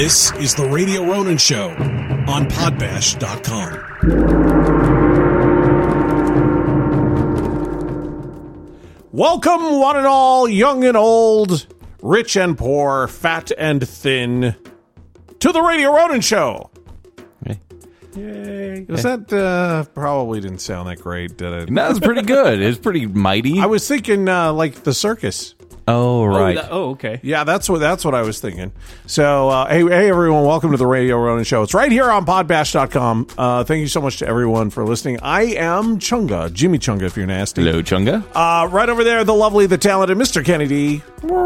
This is the Radio Ronin Show on Podbash.com. Welcome, one and all, young and old, rich and poor, fat and thin, to the Radio Ronin Show. Okay. Yay. Was that, probably didn't sound that great, did it? That was pretty good. It was pretty mighty. I was thinking, like the circus. Oh, right. Okay. Yeah, that's what I was thinking. So, hey, everyone, welcome to the Radio Ronin Show. It's right here on Podbash.com. Thank you so much to everyone for listening. I am Chunga, Jimmy Chunga, if you're nasty. Hello, Chunga. Right over there, the lovely, the talented Mr. Kennedy.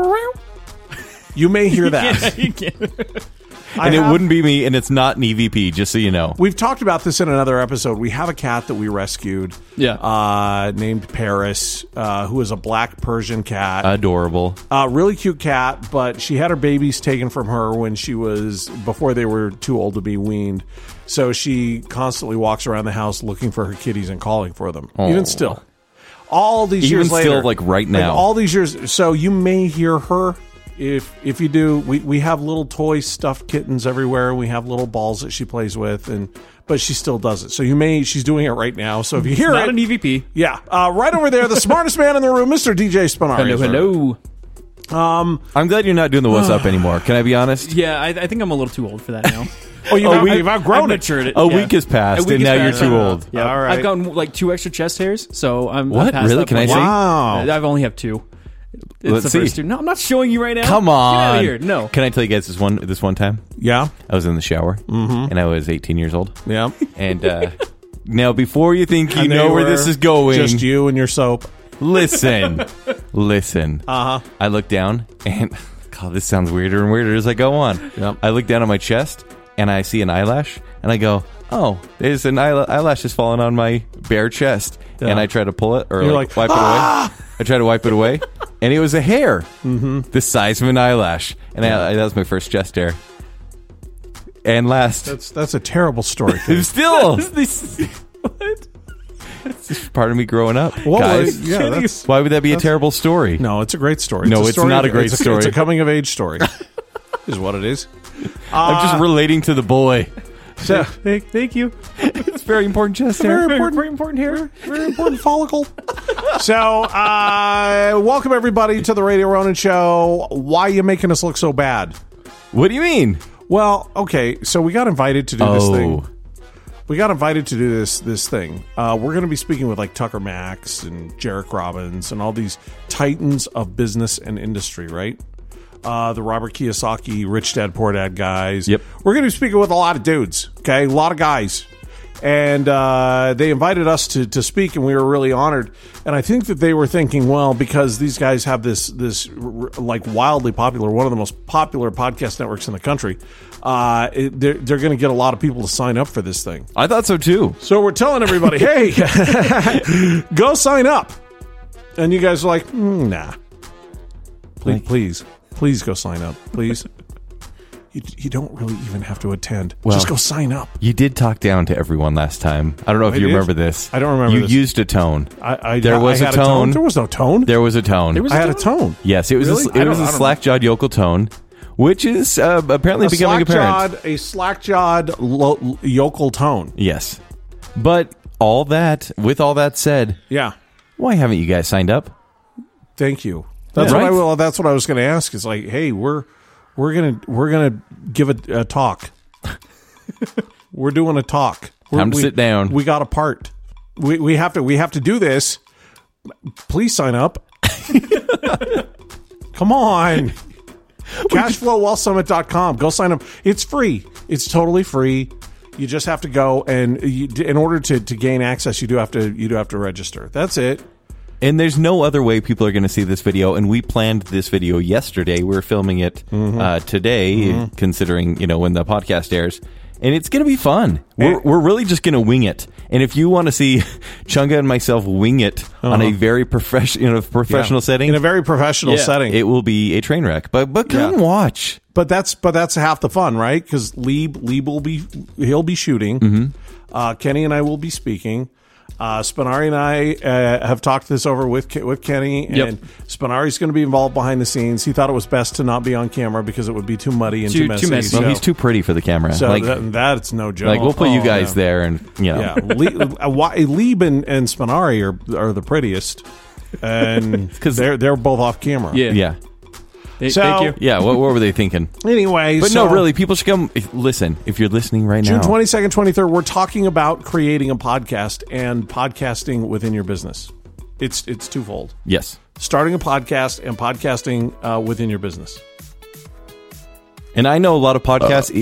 You may hear that. You can't. And it wouldn't be me, and it's not an EVP, just so you know. We've talked about this in another episode. We have a cat that we rescued. Yeah. Named Paris, who is a black Persian cat. Adorable. Really cute cat, but she had her babies taken from her when before they were too old to be weaned. So she constantly walks around the house looking for her kitties and calling for them. Aww. Even still. All these Even years later. still, like right now. All these years. So you may hear her. If you do, we have little toy stuffed kittens everywhere. We have little balls that she plays with, but she still does it. So she's doing it right now. So if you hear Not an EVP. yeah, right over there, the smartest man in the room, Mr. DJ Spinari. Hello. I'm glad you're not doing the what's up anymore. Can I be honest? Yeah, I think I'm a little too old for that now. Oh, you've outgrown I've it. matured it. A yeah. week has passed, and now you're too old. Yeah. All right. I've gotten like 2 extra chest hairs, so I'm What? past Really? that Can I point. see? Wow. I've only have 2. It's Let's the see. first 2. No, I'm not showing you right now. Come Get out on. of here. No. Can I tell you guys this one time? Yeah, I was in the shower, and I was 18 years old. yeah. And now, before you think you And know they where were this is going, Just you and your soap. listen. Uh-huh. I look down, and God, this sounds weirder and weirder as I go on. Yep. I look down on my chest, and I see an eyelash, and I go, "Oh, there's an eyelash has fallen on my bare chest." Yeah. And I try to pull it or You're like, like, wipe it away. I try to wipe it away, and it was a hair, the size of an eyelash, and that was my first chest hair. And last, That's a terrible story. it's still What? it's just part of me growing up, Well, guys. yeah, that's, Why would that be a terrible story? no, it's a great story. No, a it's story not of- a great story. It's a coming of age story. Is what it is. I'm just relating to the boy. So, Thank you. It's very important chest hair. Very important hair. very important follicle. So, welcome everybody to the Radio Ronin Show. Why are you making us look so bad? What do you mean? Well, okay, so we got invited to do this thing. We got invited to do this thing. We're going to be speaking with like Tucker Max and Jarek Robbins and all these titans of business and industry, right? The Robert Kiyosaki, Rich Dad, Poor Dad guys. Yep. We're going to be speaking with a lot of dudes, okay? A lot of guys. And they invited us to speak, and we were really honored. And I think that they were thinking, well, because these guys have this like wildly popular, one of the most popular podcast networks in the country, they're going to get a lot of people to sign up for this thing. I thought so too. So we're telling everybody, hey, go sign up. And you guys are like, nah. Please go sign up. Please. You don't really even have to attend. Well, just go sign up. You did talk down to everyone last time. I don't know if I you did? remember this. I don't remember You this. used a tone. There was a tone. There was no tone. There was a tone. I had a tone. Yes, it was. Really? It was a slack-jawed yokel tone, which is apparently becoming apparent. A slack-jawed yokel tone. Yes, but with all that said, Yeah. why haven't you guys signed up? Thank you. That's Yeah. what that's what I was going to ask. It's like, hey, we're gonna give a talk. We're doing a talk. Time to sit down. We got a part. We have to do this. Please sign up. Come on. Cashflowwealthsummit.com. Go sign up. It's free. It's totally free. You just have to go, and in order to gain access, you do have to register. That's it. And there's no other way people are going to see this video. And we planned this video yesterday. We're filming it today, considering when the podcast airs. And it's going to be fun. We're really just going to wing it. And if you want to see Chunga and myself wing it on a very professional setting, in a very professional setting, it will be a train wreck. But come watch. But that's half the fun, right? Because Lieb will be shooting. Kenny and I will be speaking. Spinari and I have talked this over with Kenny, and Yep. Spinari's going to be involved behind the scenes. He thought it was best to not be on camera because it would be too muddy and Too too messy. messy. Well, he's too pretty for the camera. So like, that's no joke. like we'll put you Oh, guys yeah. there, and you know. Yeah, Lieb and Spinari are the prettiest, and because they're both off camera. Yeah. Yeah. So- Thank you. Yeah, what were they thinking? Anyway, But so no, really, people should come. Listen, if you're listening right June now, 22nd, 23rd, we're talking about creating a podcast and podcasting within your business. It's twofold. yes. Starting a podcast and podcasting within your business. And I know a lot of podcasts,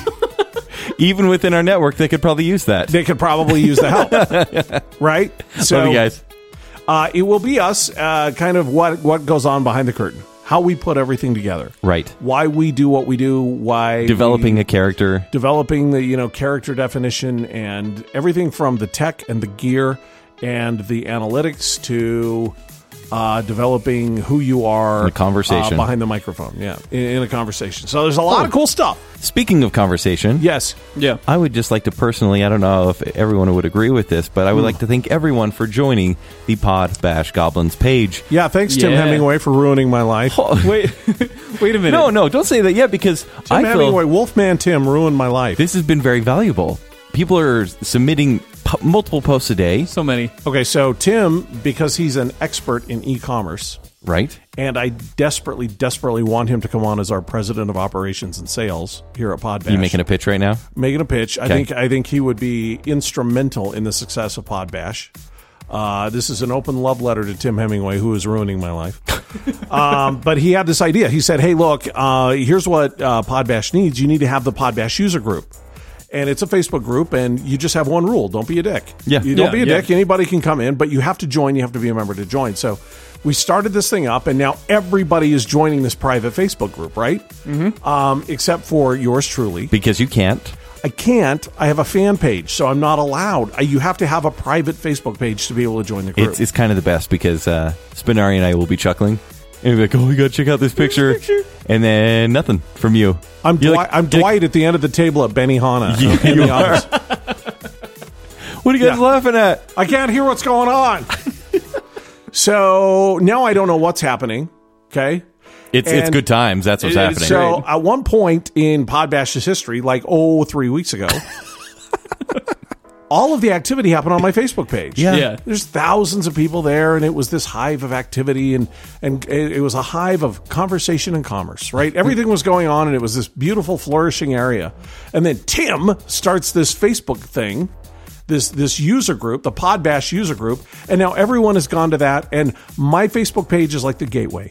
even within our network, they could probably use that. They could probably use the help. Right? So Love you guys. It will be us, kind of what goes on behind the curtain. How we put everything together. Right. Why we do what we do, why Developing a character. developing the character definition and everything from the tech and the gear and the analytics to developing who you are The conversation. behind the microphone. Yeah, in a conversation. So there's a lot of cool stuff. Speaking of conversation, Yes. Yeah. I would just like to personally, I don't know if everyone would agree with this, but I would like to thank everyone for joining the Pod Bash Goblins page. Yeah. Thanks, Tim Yeah. Hemingway, for ruining my life. Wait a minute. No, don't say that yet, because Tim I feel Hemingway, Wolfman Tim, ruined my life. this has been very valuable. People are submitting multiple posts a day, So many. Okay, so Tim, because he's an expert in e-commerce, right? and I desperately want him to come on as our president of operations and sales here at Podbash. You making a pitch right now? Making a pitch. Okay. I think he would be instrumental in the success of Podbash. This is an open love letter to Tim Hemingway, who is ruining my life. But he had this idea. He said, "Hey, look, here's what Podbash needs. You need to have the Podbash user group." And it's a Facebook group, and you just have one rule: don't be a dick. Yeah. You don't Yeah, be a yeah. dick. Anybody can come in, but you have to join. You have to be a member to join. So we started this thing up, and now everybody is joining this private Facebook group, right? Mm-hmm. Except for yours truly. Because you can't. I can't. I have a fan page, so I'm not allowed. You have to have a private Facebook page to be able to join the group. It's kind of the best because Spinari and I will be chuckling. And we'll be like, oh, we got to check out this picture. And then nothing from you. I'm You're Dwight, like- I'm Dwight at the end of the table at Benihana. You in the are. office. What are you guys Yeah. laughing at? I can't hear what's going on. So now I don't know what's happening. Okay. It's And- good times. That's what's happening. So at one point in Podbash's history, like 3 weeks ago, all of the activity happened on my Facebook page. Yeah. Yeah. There's thousands of people there, and it was this hive of activity, and it was a hive of conversation and commerce, right? Everything was going on, and it was this beautiful, flourishing area. And then Tim starts this Facebook thing, this user group, the Podbash user group, and now everyone has gone to that, and my Facebook page is like the gateway.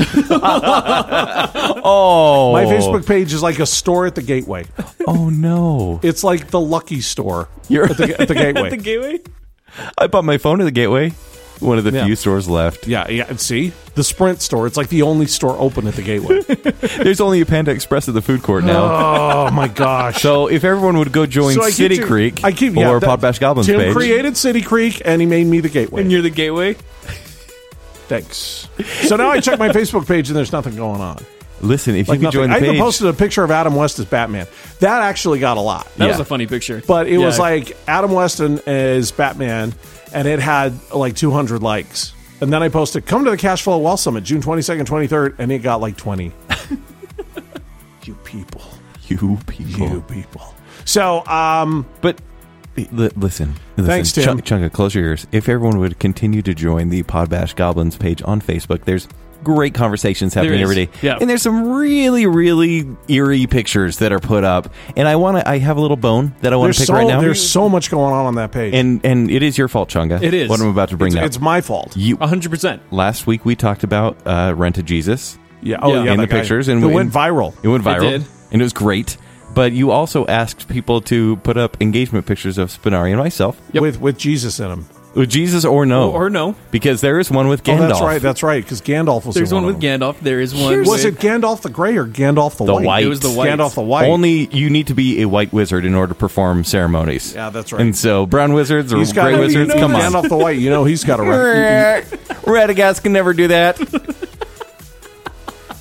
Oh. My Facebook page is like a store at the gateway. Oh, no. It's like the Lucky Store You're- at the gateway. The gateway? I bought my phone at the Gateway. One of the Yeah. few stores left. Yeah. And see? The Sprint store. It's like the only store open at the gateway. There's only a Panda Express at the food court now. Oh, my gosh. So if everyone would go join So I keep City to- Creek I keep, or that- Podbash Goblins Tim page. created City Creek, and he made me the gateway. And you're the gateway? Thanks. So now I check my Facebook page, and there's nothing going on. Listen, if Like you could nothing. join the I even page. posted a picture of Adam West as Batman. That actually got a lot. That Yeah. was a funny picture. But it was Yeah. like Adam Weston as Batman, and it had like 200 likes. And then I posted, "Come to the Cash Flow Wealth Summit, June 22nd, 23rd," and it got like 20. You people. You people. You people. So, But listen. Thanks, Tim. Chunga, close your ears. If everyone would continue to join the Podbash Goblins page on Facebook, there's great conversations happening There is. every day. Yeah. And there's some really, really eerie pictures that are put up. And I have a little bone that I want to pick right now. there's so much going on that page. And it is your fault, Chunga. It is. What I'm about to bring up. It's my fault. You, 100%. last week we talked about Rented Jesus. Yeah. Oh, Yeah. yeah. In that the guy. pictures, and it we- went viral. It went viral. did. And it was great. But you also asked people to put up engagement pictures of Spinari and myself. Yep. With Jesus in him. With Jesus or no. Or no. Because there is one with Oh, Gandalf. that's right. Because Gandalf was There's in one of with them. Gandalf. There is one Was with... it Gandalf the Grey or Gandalf the White? White. It was the white. Gandalf the White. Only you need to be a white wizard in order to perform ceremonies. Yeah, that's right. And so brown wizards or He's got gray wizards, come on. Gandalf the White. You know he's got a record. Radagast can never do that.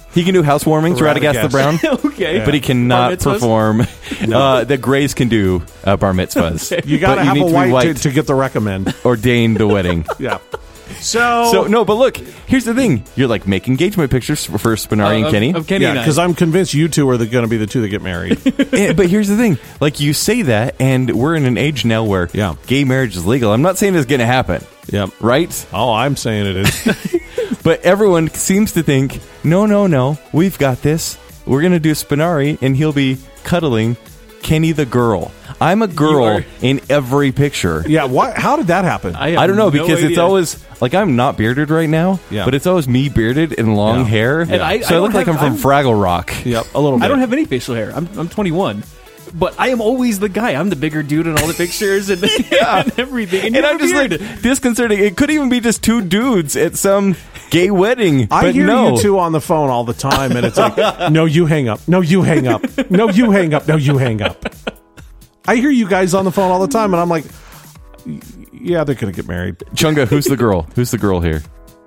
He can do housewarmings, Radagast the Brown. Okay. But he cannot Bar mitzvahs? perform. The Greys can do bar mitzvahs. Okay. You got to But have need a to be white to get the recommend. ordained the wedding. Yeah. So So no, but look, here's the thing. You're like, make engagement pictures for Spinari and Kenny. Of Kenny yeah, and I. because I'm convinced you two are going to be the two that get married. But here's the thing. Like, you say that, and we're in an age now where Yeah. gay marriage is legal. I'm not saying it's going to happen. Yep. Right? Oh, I'm saying it is. But everyone seems to think, no, we've got this. We're going to do Spinari, and he'll be cuddling Kenny the girl. I'm a girl in every picture. Yeah. What? How did that happen? I don't know, because it's idea. always like, I'm not bearded right now, Yeah. but it's always me bearded and long Yeah. hair. And I so I look don't like I'm have- from Fraggle Rock. Yep. A little bit. I don't have any facial hair. I'm 21. But I am always the guy. I'm the bigger dude in all the pictures and, and everything. And, And you're I'm just weird. like disconcerting. It could even be just two dudes at some gay wedding. I but hear no. you two on the phone all the time, and it's like, no, you hang up. No, you hang up. No, you hang up. No, you hang up. I hear you guys on the phone all the time, and I'm like, yeah, they're going to get married. Chunga, who's the girl? Who's the girl here?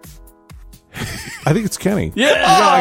I think it's Kenny. Yeah.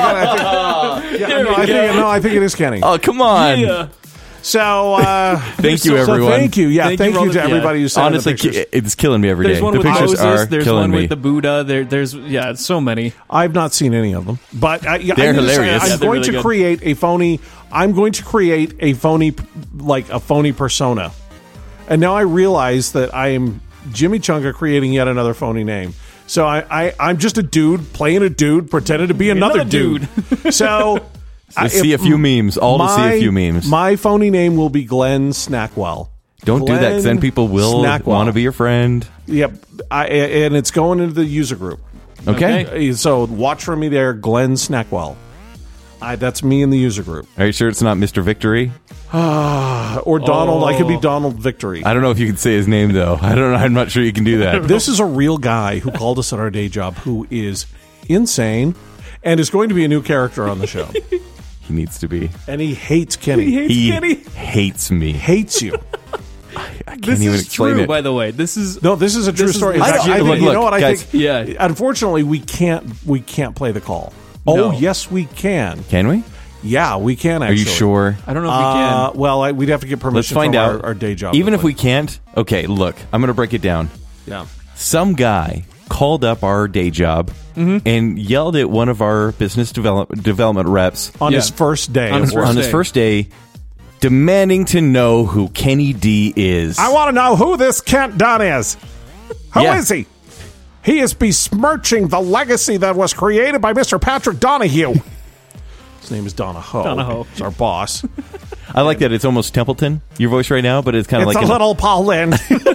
I think it is Kenny. Oh, come on. Yeah. So, Thank you, everyone. Thank you. Yeah, Thank thank you you for to all the- everybody who sent in the Honestly, pictures. it's killing me every day. There's one The with pictures are Moses. There's killing one me. with the Buddha. There's so many. I've not seen any of them, but They're I'm gonna say hilarious. I'm Yeah, they're going really to good. create a phony. I'm going to create a phony, like a phony persona, and now I realize that I am Jimmy Chunga creating yet another phony name. So I'm just a dude playing a dude, pretending to be another dude. So. To see a few memes. To see a few memes. My phony name will be Glenn Snackwell. Don't do that, 'cause then people will Snackwell. want to be your friend. Yep, and it's going into the user group. Okay. So watch for me there, Glenn Snackwell. That's me in the user group. Are you sure it's not Mr. Victory? Or Donald. I could be Donald Victory. I don't know if you can say his name, though. I don't know. I'm not sure you can do that. This is a real guy who called us at our day job who is insane and is going to be a new character on the show. He needs to be. And he hates Kenny. He Kenny. hates me. Hates you. I can't This even is explain true, it. by the way. This is No, this is a true This is story. In legit. fact, I think, Look, you know what I guys. think? Yeah. Unfortunately, we can't play the call. Oh, No. yes, we can. Can we? Yeah, we can. Are Actually. you sure? I don't know if we can. Well, we'd have to get permission Let's find from out. our day job. Even if to we can't, okay, look, I'm going to break it down. yeah. Some guy called up our day job and yelled at one of our business development reps On Yeah. his first day. On his of work. first on his day. first day, demanding to know who Kenny D is. I want to know who this Kent Dunn is. Who Yeah. is he? He is besmirching the legacy that was created by Mr. Patrick Donahue. His name is Donahoe. Donahoe. He's our boss. I like that it's almost Templeton, your voice right now, but it's kind of It's like a little Paul Lynn.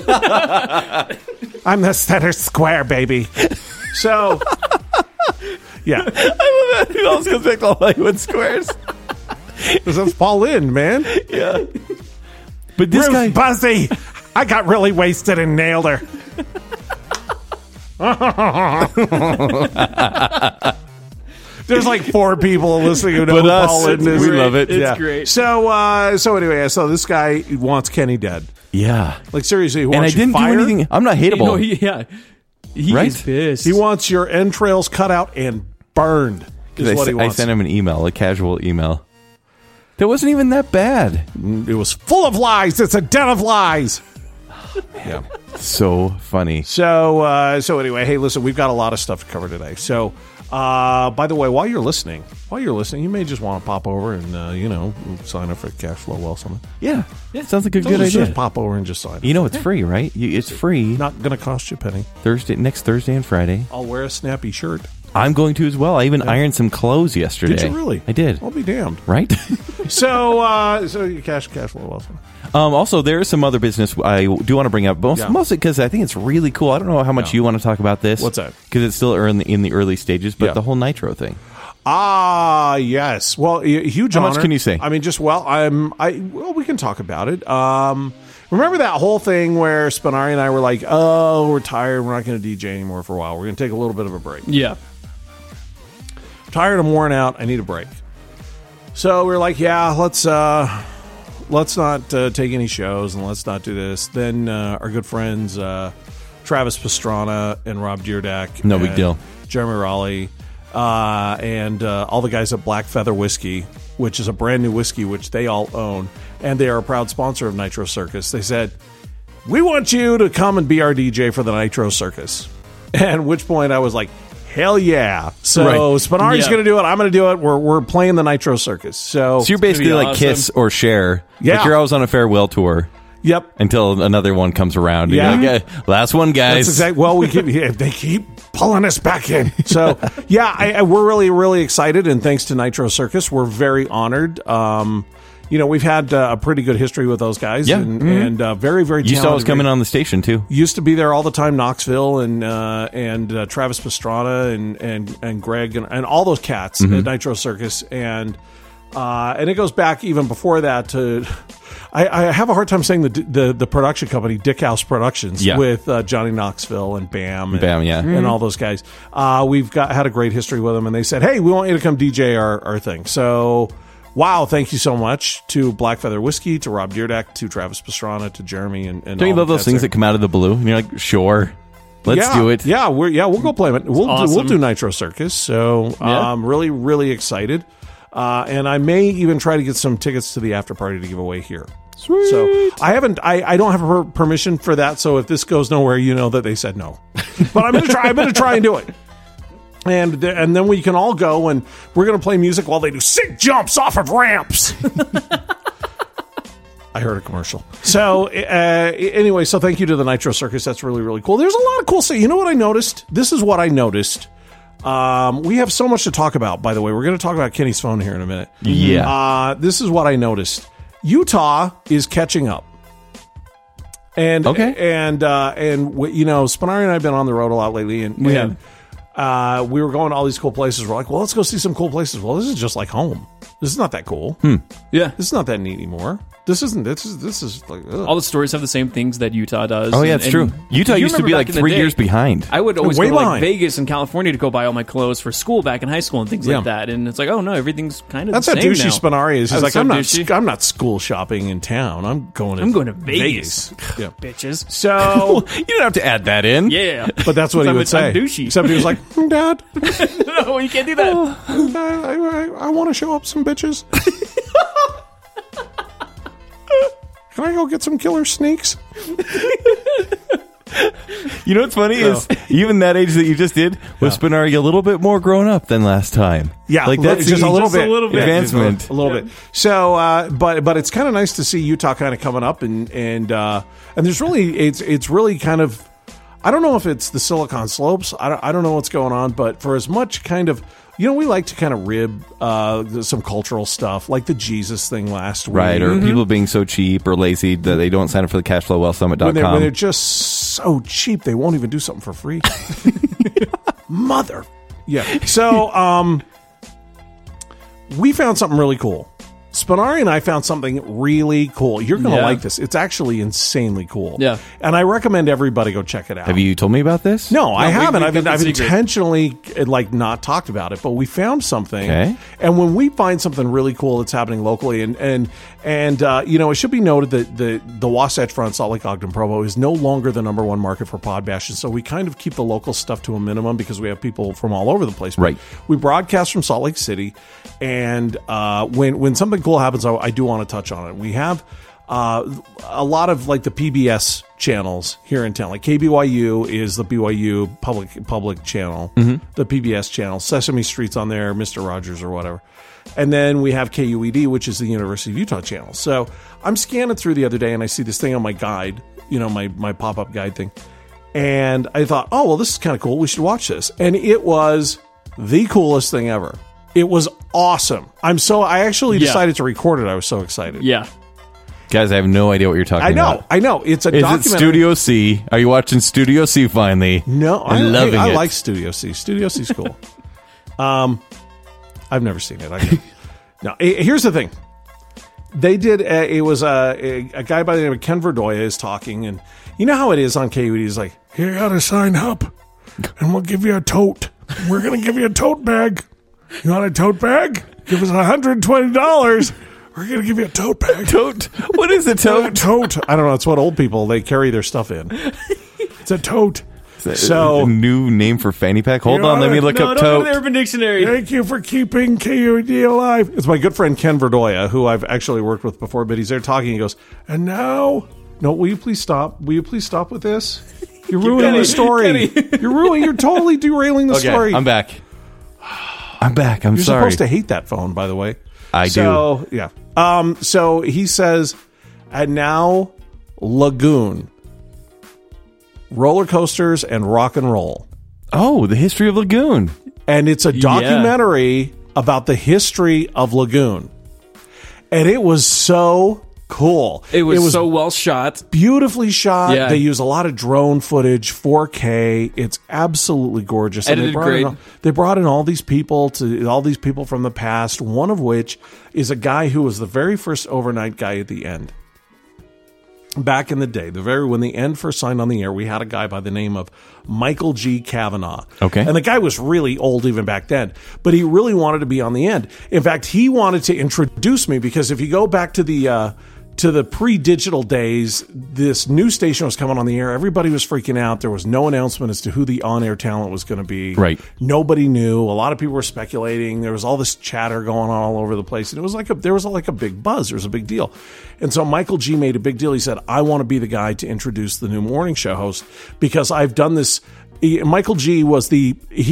I'm the center square, baby. So, yeah. it almost goes back to Hollywood Squares. This is Paul Lynn, man. Yeah. But this Ruth guy, Buzzy. I got really wasted and nailed her. There's like 4 people listening who know But who us, Paul Lynn is. we love it. It's great. So anyway, so this guy wants Kenny dead. yeah. Like seriously, he And I wants you didn't do fired. anything. I'm not hateable. You know, he Right? is pissed. He wants your entrails cut out and burned. Is what he I wants. sent him an email, a casual email. That wasn't even that bad. It was full of lies. It's a den of lies. Yeah. So funny. So anyway, hey, listen, we've got a lot of stuff to cover today. So, by the way, while you're listening, you may just want to pop over and sign up for Cash Flow Wealth Summit. Yeah. Sounds like a good Just idea. pop over and just sign up. You know, it's free, right? It's free. Not going to cost you a penny. Next Thursday and Friday. I'll wear a snappy shirt. I'm going to as well. I even ironed some clothes yesterday. Did you really? I did. I'll be damned. Right? So you Cash Flow Wealth Summit. Also, there is some other business I do want to bring up, mostly because I think it's really cool. I don't know how much you want to talk about this. What's that? Because it's still in the early stages, but Yeah. the whole Nitro thing. Ah, yes. Well, huge How honor. much can you say? I mean, we can talk about it. Remember that whole thing where Spinari and I were like, "Oh, we're tired. We're not going to DJ anymore for a while. We're going to take a little bit of a break. Yeah. Tired. I'm worn out. I need a break." So we were like, "Yeah, let's not take any shows and let's not do this." Then our good friends Travis Pastrana and Rob Deerdak, No big deal. Jeremy Raleigh, and all the guys at Black Feather Whiskey, which is a brand new whiskey which they all own, and they are a proud sponsor of Nitro Circus. They said, we want you to come and be our DJ for the Nitro Circus. At which point I was like, hell yeah. So Right. Spinari's Yeah. going to do it. I'm going to do it. We're playing the Nitro Circus. So So you're basically be like awesome. Kiss or Cher. Yeah. Like you're always on a farewell tour yep. until another one comes around. Yeah. You're like, last one, guys. That's exactly. Well, they keep pulling us back in. So yeah, we're really, really excited. And thanks to Nitro Circus, we're very honored. We've had a pretty good history with those guys. Yeah. And very, very talented. You saw us coming on the station, too. Used to be there all the time, Knoxville and Travis Pastrana and Greg and all those cats at Nitro Circus, and it goes back even before that to. I have a hard time saying the production company, Dick House Productions, Yeah. with Johnny Knoxville and Bam, Bam, and all those guys. We've had a great history with them, and they said, "Hey, we want you to come DJ our thing." So. Wow, thank you so much to Black Feather Whiskey, to Rob Deerdeck, to Travis Pastrana, to Jeremy, and Don't you all love the those cats things there. that come out of the blue? And you're like, sure, let's do it. Yeah, we'll go play it. We'll awesome. do Nitro Circus. So Yeah. I'm really, really excited. And I may even try to get some tickets to the after party to give away here. Sweet. So I don't have permission for that. So if this goes nowhere, you know that they said no. But I'm gonna try and do it. And then we can all go, and we're going to play music while they do sick jumps off of ramps. I heard a commercial. So anyway, so thank you to the Nitro Circus. That's really, really cool. There's a lot of cool stuff. You know what I noticed? This is what I noticed. We have so much to talk about, by the way. We're going to talk about Kenny's phone here in a minute. Yeah. This is what I noticed. Utah is catching up. And Okay. and Spinari and I have been on the road a lot lately, and we were going to all these cool places. We're like, well, let's go see some cool places. Well, this is just like home. This is not that cool. Yeah. This is not that neat anymore. This isn't. This is like ugh. All the stories have the same things that Utah does. Oh, yeah, and- it's true. and Utah you used to remember be back like in the 3 day, years behind. I would always Way go to like behind. Vegas and California to go buy all my clothes for school back in high school and things Yeah. like that. And it's like, oh no, everything's kind of That's the how same douchey now. Spinari is. He's I'm like, so I'm douchey. not school shopping in town. I'm going to Vegas. Yeah. Bitches. So, You don't have to add that in. Yeah. but that's what he I'm- would say. I'm douchey. Except he was like, Dad, No, you can't do that. I want to show up some bitches. Can I go get some killer sneaks? You know what's funny is even that age that you just did was Spinari a little bit more grown up than last time. Yeah, like that's just a little bit advancement. a little bit. So, but it's kind of nice to see Utah kind of coming up, and there's really it's really kind of, I don't know if it's the Silicon Slopes. I don't know what's going on, but for as much kind of, we like to kind of rib some cultural stuff, like the Jesus thing last week, Right, or people being so cheap or lazy that they don't sign up for the CashflowWealthSummit.com. when they're just so cheap, they won't even do something for free. Mother. Yeah. So, we found something really cool. Spinari and I found something really cool. You're going to Yeah. like this. It's actually insanely cool. Yeah. And I recommend everybody go check it out. Have you told me about this? No, I haven't. we've kept I've it secret. intentionally not talked about it, but we found something. Okay. And when we find something really cool that's happening locally, and it should be noted that the Wasatch Front, Salt Lake, Ogden, Provo is no longer the number one market for Podbash, and so we kind of keep the local stuff to a minimum because we have people from all over the place. Right. We broadcast from Salt Lake City, and when something cool happens, I do want to touch on it. We have a lot of like the PBS channels here in town. Like KBYU is the BYU public channel, the PBS channel. Sesame Street's on there, Mr. Rogers or whatever. And then we have KUED, which is the University of Utah channel. So I'm scanning through the other day and I see this thing on my guide, my pop-up guide thing. And I thought, oh, well, this is kind of cool. We should watch this. And it was the coolest thing ever. It was awesome. I actually decided to record it. I was so excited. Yeah. Guys, I have no idea what you're talking about. I know. It's a Is documentary. it Studio C? Are you watching Studio C finally? No, I'm loving I it. like Studio C. Studio C's cool. I've never seen it. No, here's the thing. They did. It was a guy by the name of Ken Verdoya is talking, and you know how it is on KUED. He's like, "You got to sign up, and we'll give you a tote. We're gonna give you a tote bag. You want a tote bag? Give us $120. We're gonna give you a tote bag. Tote? What is a tote? Tote. I don't know. It's what old people they carry their stuff in. It's a tote." So new name for fanny pack. Hold on, let me look No, up don't go to the tote. Urban Dictionary. thank you for keeping KUED alive. It's my good friend Ken Verdoya, who I've actually worked with before, but he's there talking. He goes, and now, no, will you please stop? Will you please stop with this? You're ruining the story. You're totally derailing the story. I'm back. I'm back. I'm You're sorry. supposed to hate that phone, by the way. I So, yeah. So he says, and now Lagoon. Roller coasters and rock and roll. Oh, the history of Lagoon. And it's a documentary about the history of Lagoon. And it was so cool. It was so well shot. Beautifully shot. Yeah. They use a lot of drone footage, 4K. It's absolutely gorgeous. And Edited great. they brought in all these people from the past, one of which is a guy who was the very first overnight guy at the end. Back in the day, when the end first signed on the air, we had a guy by the name of Michael G. Kavanaugh. Okay. And the guy was really old even back then, but he really wanted to be on the end. In fact, he wanted to introduce me because if you go back to the pre-digital days, this new station was coming on the air. Everybody was freaking out. There was no announcement as to who the on-air talent was going to be. Right. Nobody knew. A lot of people were speculating. There was all this chatter going on all over the place, and there was like a big buzz. There was a big deal. And so Michael G made a big deal. He said, "I want to be the guy to introduce the new morning show host because I've done this." Michael G was a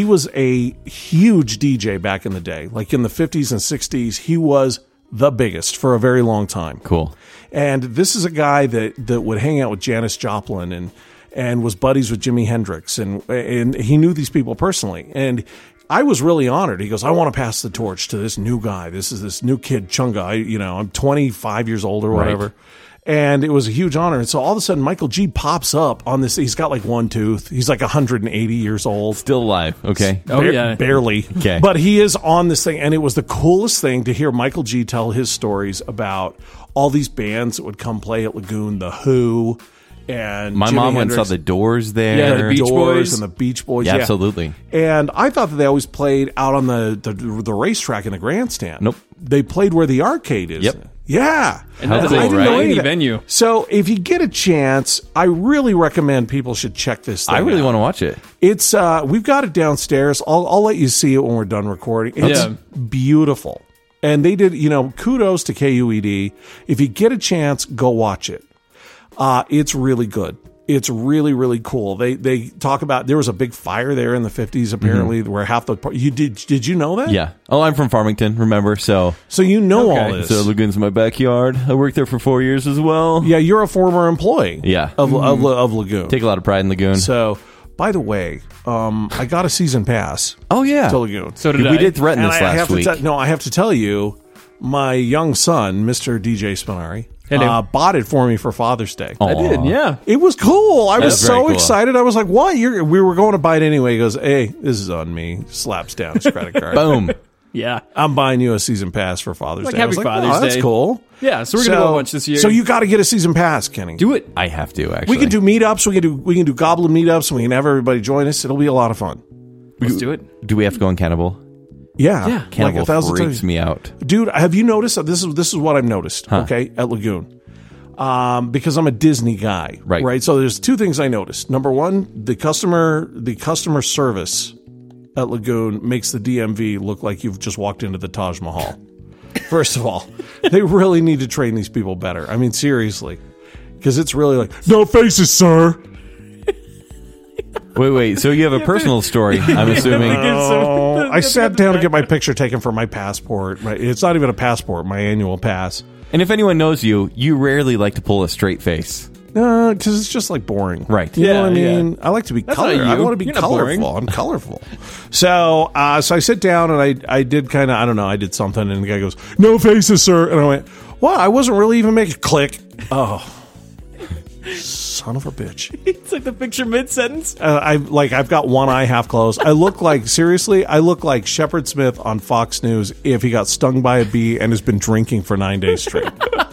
huge DJ back in the day, like in the 50s and 60s. He was the biggest for a very long time. Cool. And this is a guy that would hang out with Janis Joplin and was buddies with Jimi Hendrix, and he knew these people personally. And I was really honored. He goes, "I want to pass the torch to this new guy. This is this new kid, Chunga. I'm 25 years old or whatever." Right. And it was a huge honor. And so all of a sudden, Michael G pops up on this. He's got like one tooth. He's like 180 years old. Still alive. Okay. Oh, yeah. Barely. Okay. But he is on this thing. And it was the coolest thing to hear Michael G tell his stories about all these bands that would come play at Lagoon, The Who, and My Jimi mom went and Hendrix, saw the Doors there. Yeah, the Beach Doors Boys. and the Beach Boys. Yeah, Yeah, absolutely. And I thought that they always played out on the racetrack in the grandstand. Nope. They played where the arcade is. Yep. Yeah. And that's cool, a right? tiny any of that. venue. So if you get a chance, I really recommend people should check this thing I really out. want to watch it. It's we've got it downstairs. I'll let you see it when we're done recording. It's Yeah. beautiful. And they did, kudos to KUED. If you get a chance, go watch it. It's really good. It's really, really cool. They talk about there was a big fire there in the 50s apparently where half the did you know that? Yeah. Oh, I'm from Farmington, remember? So So all this. So Lagoon's my backyard. I worked there for 4 years as well. Yeah, you're a former employee. Yeah. Of Lagoon. Take a lot of pride in Lagoon. So, by the way, I got a season pass Oh, yeah. to Lagoon. So did we I. did threaten And this I last week. I have to tell you, my young son, Mr. DJ Spinari, Hello. bought it for me for Father's Day. I did, yeah. It was cool. I was That's very so cool. excited. I was like, "What? We were going to buy it anyway." He goes, "Hey, this is on me." Slaps down his credit card. Boom. Yeah. I'm buying you a season pass for Father's Like, Day. I was happy like, Father's "Oh, that's Day." cool. Yeah, so we're going to go watch this year. So you got to get a season pass, Kenny. do it. I have to, actually. We can do meetups. We can do Goblin meetups. And we can have everybody join us. It'll be a lot of fun. Let's do it. Do we have to go on Cannibal? Yeah, Yeah. like Cannibal 1,000 freaks times. me out. Dude, have you noticed that this is what I've noticed? Okay, at Lagoon, because I'm a Disney guy, Right. So there's two things I noticed. Number one, the customer service at Lagoon makes the DMV look like you've just walked into the Taj Mahal. First of all, they really need to train these people better. I mean, seriously, because it's really like no faces, sir. Wait. So you have a personal story, I'm assuming. Oh, I sat down to get my picture taken for my passport. It's not even a passport, my annual pass. And if anyone knows you, you rarely like to pull a straight face. No, because it's just like boring. Right. You know Yeah, what I mean? yeah. I like to be That's colorful. not I you. want to be You're not boring. colorful. I'm colorful. So I sit down and I did kind of, I don't know, I did something and the guy goes, no faces, sir. And I went, well, I wasn't really even making click. Oh, son of a bitch. It's like the picture mid-sentence. I've got one eye half closed. I look like Shepard Smith on Fox News if he got stung by a bee and has been drinking for 9 days straight.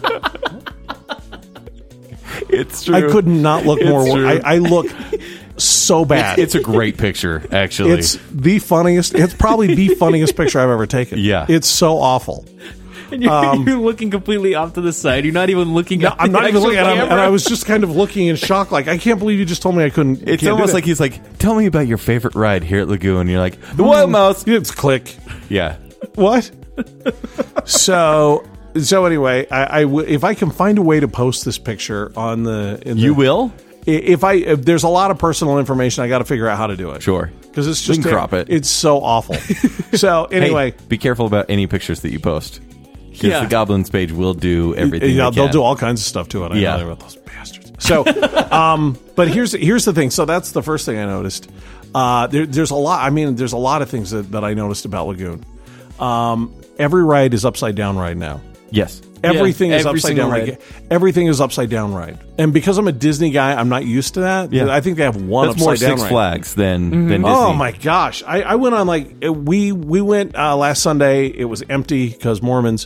It's true. I could not look more. true. I look so bad. It's a great picture, actually. It's the funniest. It's probably the funniest picture I've ever taken. Yeah. It's so awful. And you're looking completely off to the side. You're not even looking at I'm the not even looking at him, camera. and I was just kind of looking in shock, like, I can't believe you just told me I couldn't. It's can't do almost that. like he's like, tell me about your favorite ride here at Lagoon. You're like, the Wild Mouse. It's click. Yeah. What? So anyway, if I can find a way to post this picture on You will? If there's a lot of personal information, I got to figure out how to do it. Sure. Because it's We just can crop it. It's so awful. So anyway, Hey, be careful about any pictures that you post. Because Yeah. the Goblins page will do everything. yeah, they they'll can. do all kinds of stuff to it. I Yeah. know about those bastards. So, but here's the thing. So that's the first thing I noticed. There's a lot. I mean, there's a lot of things that I noticed about Lagoon. Every ride is upside down right now. Yes. Everything is every upside single down ride. ride. Everything is upside down ride. And because I'm a Disney guy, I'm not used to that. Yeah. I think they have one That's more upside down Six ride. Flags than Disney. Oh my gosh! I went on we went last Sunday. It was empty because Mormons.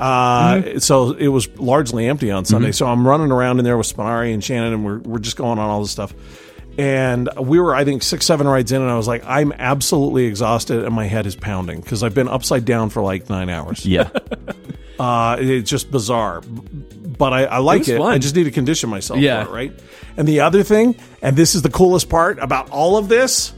So it was largely empty on Sunday. So I'm running around in there with Spinari and Shannon, and we're just going on all this stuff. And we were, I think, 6-7 rides in, and I was like, I'm absolutely exhausted, and my head is pounding because I've been upside down for like 9 hours. Yeah. It's just bizarre. But I like was it. fun. I just need to condition myself Yeah. for it, right? And the other thing, and this is the coolest part about all of this,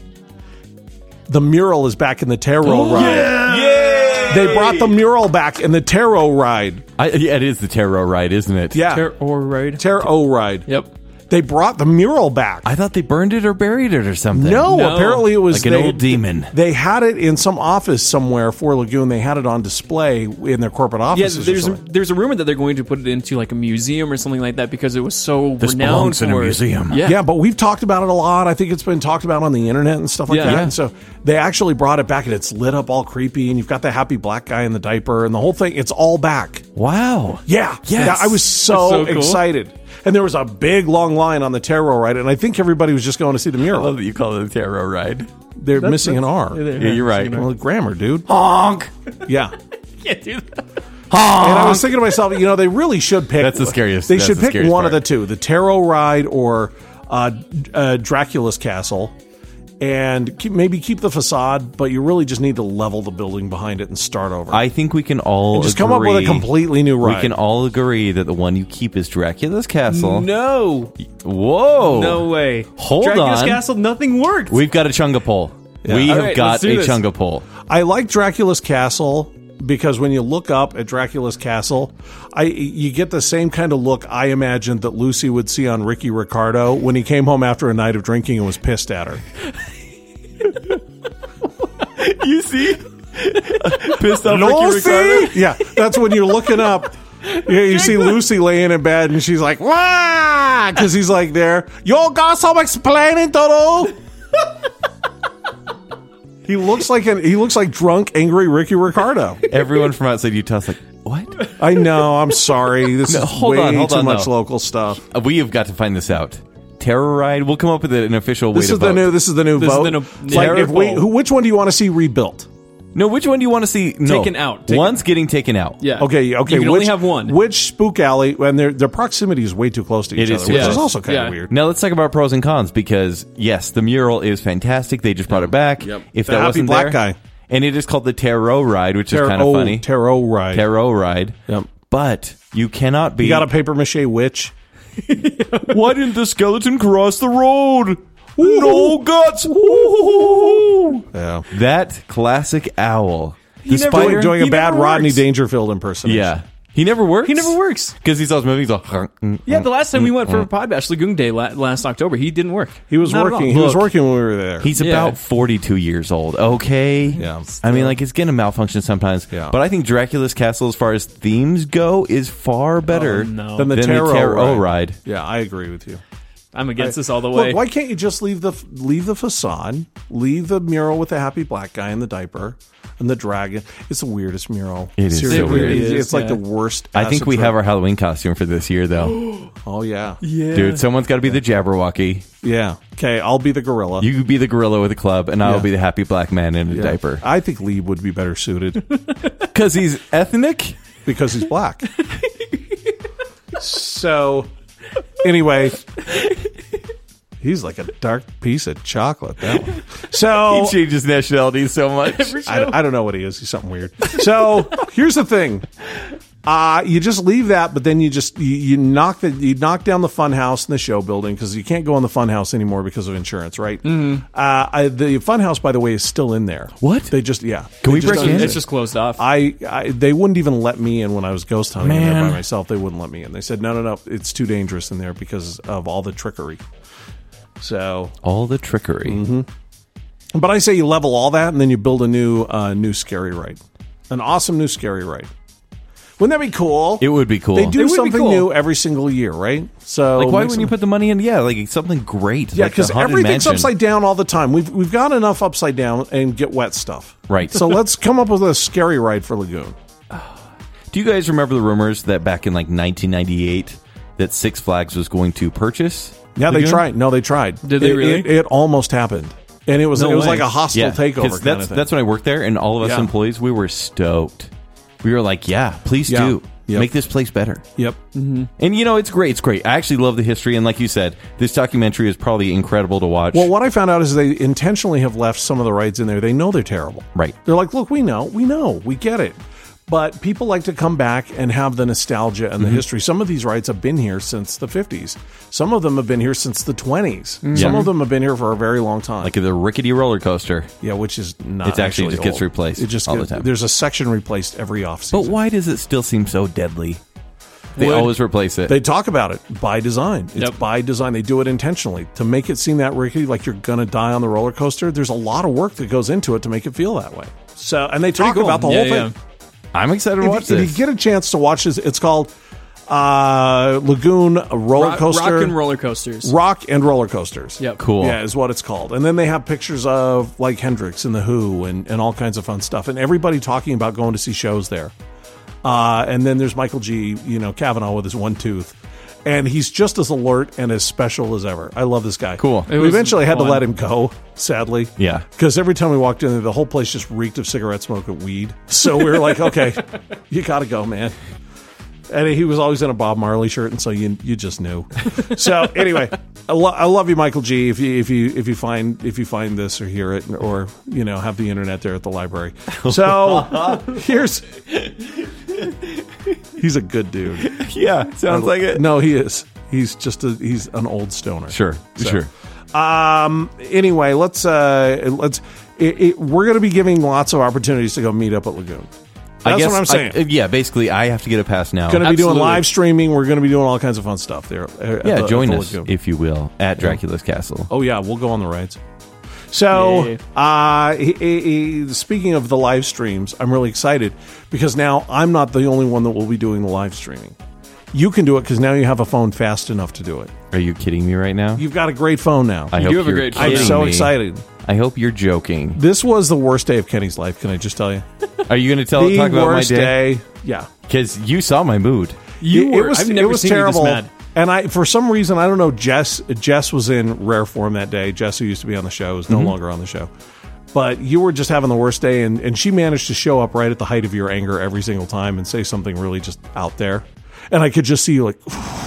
the mural is back in the tarot ride. Yay! They brought the mural back in the tarot ride. Yeah, it is the tarot ride, isn't it? Yeah. Or ride. Tarot ride. Yep. They brought the mural back. I thought they burned it or buried it or something. No, No. apparently it was Like an old demon. They had it in some office somewhere for Lagoon. They had it on display in their corporate Yeah, offices. or something. there's a rumor that they're going to put it into like a museum or something like that because it was so This renowned belongs in a for it. museum. Yeah. Yeah, but we've talked about it a lot. I think it's been talked about on the internet and stuff like Yeah. that. Yeah. And so they actually brought it back, and it's lit up all creepy, and you've got the happy black guy in the diaper, and the whole thing. It's all back. Wow. Yeah, Yes. yeah. I was so, So cool. excited, and there was a big long line on the tarot ride, and I think everybody was just going to see the I mural. love that you call it a tarot ride. They're missing an R. Yeah, you're right. Well, grammar, dude. Honk. Yeah. Can't do that. And I was thinking to myself, they really should pick. That's the scariest- They that's should the pick scariest one of the part. two: the tarot ride or Dracula's castle, and maybe keep the facade. But you really just need to level the building behind it and start over. I think we can all just come up with a agree- completely new ride. We can all agree that the one you keep is Dracula's Castle. No. Whoa. No way. Hold Dracula's on. Castle, nothing worked. We've got a Chunga pole. We All have right, got let's do a this. Chunga pole. I like Dracula's castle because when you look up at Dracula's castle, you get the same kind of look I imagined that Lucy would see on Ricky Ricardo when he came home after a night of drinking and was pissed at her. You see? Pissed off Ricky Ricardo. Lucy? Yeah, that's when you're looking up. Yeah, you see Lucy laying in bed and she's like, "Wah!" Because he's like there. You got some explaining to do. He looks like drunk, angry Ricky Ricardo. Everyone from outside Utah's like, what? I know. I'm sorry. This is hold way on, too much no. local stuff. We have got to find this out. Terror Ride. We'll come up with an official way This to is vote. This is the new This is vote. the new- Like, Terror if poll. which one do you want to see rebuilt? No, which one do you want to see? No. Taken out. Taken One's getting taken out. Yeah. Okay. You can only which, have one. Which spook alley? And their proximity is way too close to each It is other, too which close. is also kind of Yeah. weird. Now let's talk about pros and cons because yes, the mural is fantastic. They just brought it back. Yep. If The that happy wasn't black there, guy. and it is called the Tarot Ride, which is kind of funny. Tarot ride. Tarot Ride. Yep. But you cannot be. You got a paper mache witch. Why didn't the skeleton cross the road? No guts. Yeah. That classic owl. The never- spider. Doing a He bad never Rodney works. Dangerfield impersonation. Yeah. He never works. He never works. because he's always moving. He's all. Yeah, the last time we went for a Podbash Lagoon Day last October, he didn't work. He was Not at all. working. He was Look, working when we were there. He's Yeah. about 42 years old. Okay. Yeah. I mean, like, it's going to malfunction sometimes. Yeah. But I think Dracula's Castle, as far as themes go, is far better no. Than the than Tarot the Tarot Ride. Ride. Yeah, I agree with you. I'm against this all the way. Look, why can't you just leave the facade, leave the mural with the happy black guy in the diaper and the dragon? It's the weirdest mural. It is Seriously, so weird. It's, It is, it's like yeah. the worst. I think acid we trip. have our Halloween costume for this year, though. Oh yeah, Dude, someone's got to be the Jabberwocky. yeah. Okay, I'll be the gorilla. You could be the gorilla with a club, and I'll Yeah. be the happy black man in a Yeah. diaper. I think Lee would be better suited Because he's ethnic? because he's black. So, anyway, He's like a dark piece of chocolate. That one. So He changes nationality so much. I don't know what he is. He's something weird. So here's the thing. You just leave that, but then you knock down the fun house and the show building because you can't go in the fun house anymore because of insurance, right? Mm-hmm. The fun house, by the way, is still in there. What? They just Can we break in? It's just closed off. They wouldn't even let me in when I was ghost hunting in there Man. by myself. They wouldn't let me in. They said no, it's too dangerous in there because of all the trickery. So All the trickery. Mm-hmm. But I say you level all that and then you build a new scary ride, an awesome new scary ride. Wouldn't that be cool? It would be cool. They do It would be something cool. new every single year, right? So Like, why makes wouldn't you them- put the money in? Yeah, like something great. Yeah, like the because Haunted everything's Mansion. upside down all the time. We've got enough upside down and get wet stuff. Right. So let's come up with a scary ride for Lagoon. Do you guys remember the rumors that back in like 1998 that Six Flags was going to purchase? Yeah, they Lagoon? tried. No, they tried. Did they really? It almost happened, and it was No way. like a hostile takeover 'cause kind of thing. that's when I worked there, and all of us Yeah. employees, we were stoked. We were like, "Yeah, please Yeah. do Yep. make this place better." Yep. And it's great. It's great. I actually love the history, and like you said, this documentary is probably incredible to watch. Well, what I found out is they intentionally have left some of the rides in there. They know they're terrible. Right. They're like, look, we know, we get it. But people like to come back and have the nostalgia and the Mm-hmm. history. Some of these rides have been here since the 50s. Some of them have been here since the 20s. Some Yeah. of them have been here for a very long time. like the rickety roller coaster. Yeah, which is not. It's actually just gets old. replaced It just all the time. There's a section replaced every off But season. why does it still seem so deadly? They Would- always replace it. They talk about it by design. It's Yep. by design. They do it intentionally to make it seem that rickety, like you're gonna die on the roller coaster. There's a lot of work that goes into it to make it feel that way. So, and they talk cool. about the Yeah, whole yeah. thing. I'm excited to watch If this. you get a chance to watch this, it's called Lagoon Roller Coaster. Rock and roller coasters. Rock and Roller Coasters. Yep. Cool. Yeah, is what it's called. And then they have pictures of like Hendrix and The Who and all kinds of fun stuff. And everybody talking about going to see shows there. And then there's Michael G. Kavanaugh with his one tooth. And he's just as alert and as special as ever. I love this guy. Cool. We was eventually had to fun. let him go, sadly. Yeah. Because every time we walked in there, the whole place just reeked of cigarette smoke and weed. So we were like, okay, you got to go, man. And he was always in a Bob Marley shirt, and so you just knew. So anyway, I love you, Michael G. If you find this or hear it or have the internet there at the library. So he's a good dude. Yeah, sounds like it. No, he is. He's he's an old stoner. Sure, sure. Anyway, we're going to be giving lots of opportunities to go meet up at Lagoon. That's what I'm saying. Yeah, basically, I have to get a pass now. Going to be doing Absolutely. live streaming. We're going to be doing all kinds of fun stuff there. Yeah, join us, if you will, at Dracula's Castle. Oh yeah, we'll go on the rides. So, speaking of the live streams, I'm really excited because now I'm not the only one that will be doing the live streaming. You can do it because now you have a phone fast enough to do it. Are you kidding me right now? You've got a great phone now. I You hope do have a you're great phone. I'm kidding so me. excited. I hope you're joking. This was the worst day of Kenny's life. Can I just tell you? Are you going to The talk about my worst day? day. Yeah. Because you saw my mood. I've never seen terrible. you this mad. And for some reason, I don't know, Jess was in rare form that day. Jess, who used to be on the show, is no longer on the show. But you were just having the worst day, and she managed to show up right at the height of your anger every single time and say something really just out there. And I could just see you like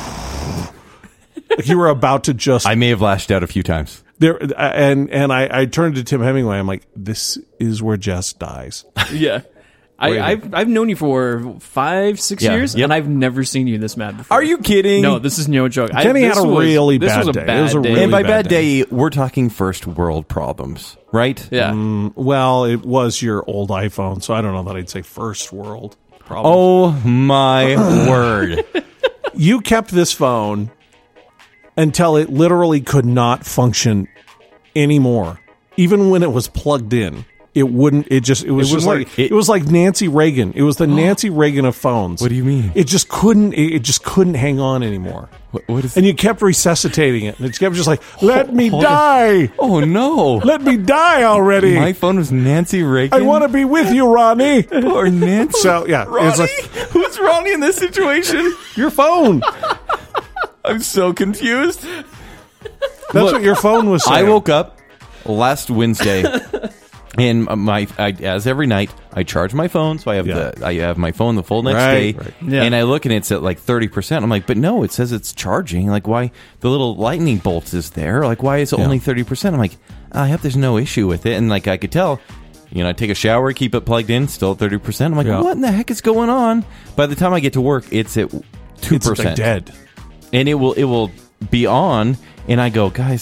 you were about to just I may have lashed out a few times. there. And I turned to Tim Hemingway. I'm like, this is where Jess dies. Yeah. I've known you for 5-6 Yeah. years, Yep. and I've never seen you this mad before. Are you kidding? No, this is no joke. Kenny had a really this bad was a day. It bad was a day. really And by bad bad day, we're talking first world problems, right? Yeah. Well, it was your old iPhone, so I don't know that I'd say first world problem. Oh my word. You kept this phone until it literally could not function anymore. Even when it was plugged in, it wouldn't. It was wouldn't just like work. it was like Nancy Reagan. It was the Nancy Reagan of phones. What do you mean? It just couldn't. It just couldn't hang on anymore. What is And you kept resuscitating it, and it kept just like, "Let me hold on. die! Oh no. Let me die already! My phone was Nancy Reagan. I want to be with you, Ronnie." Or Nancy. So yeah, Ronnie? it's like Who's Ronnie in this situation? your phone. I'm so confused. That's what your phone was saying. I woke up last Wednesday, and as every night, I charge my phone, so I have Yeah. I have my phone the full next Right, day, right. Yeah. and I look and it's at like 30%. I'm like, but no, it says it's charging. Like, why the little lightning bolt is there? Like, why is it only 30%? I'm like, I hope there's no issue with it. And like I could tell, I take a shower, keep it plugged in, still at 30%. I'm like, Yeah. what in the heck is going on? By the time I get to work, it's at 2%. It's like dead. And it will be on, and I go, guys,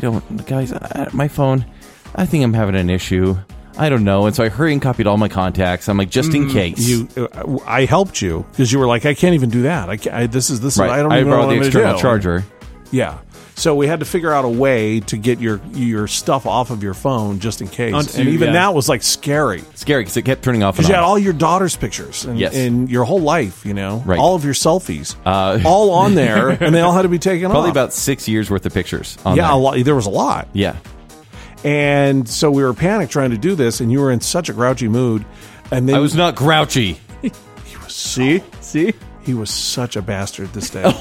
my phone, I think I'm having an issue. I don't know. And so I hurry and copied all my contacts. I'm like, just in case. I helped you because you were like, I can't even do that. This is right. I don't even know brought what the I'm external gonna do. charger. Yeah. So we had to figure out a way to get your stuff off of your phone just in case. And even that was like scary. Scary because it kept turning off and Because you had on. all your daughter's pictures and, Yes. and your whole life, Right. all of your selfies, all on there, and they all had to be taken Probably off. about 6 years worth of pictures on yeah, there. a lot. There was a lot. Yeah. And so we were panicked trying to do this, and you were in such a grouchy mood. And then I was not grouchy. See? he was such a bastard this day.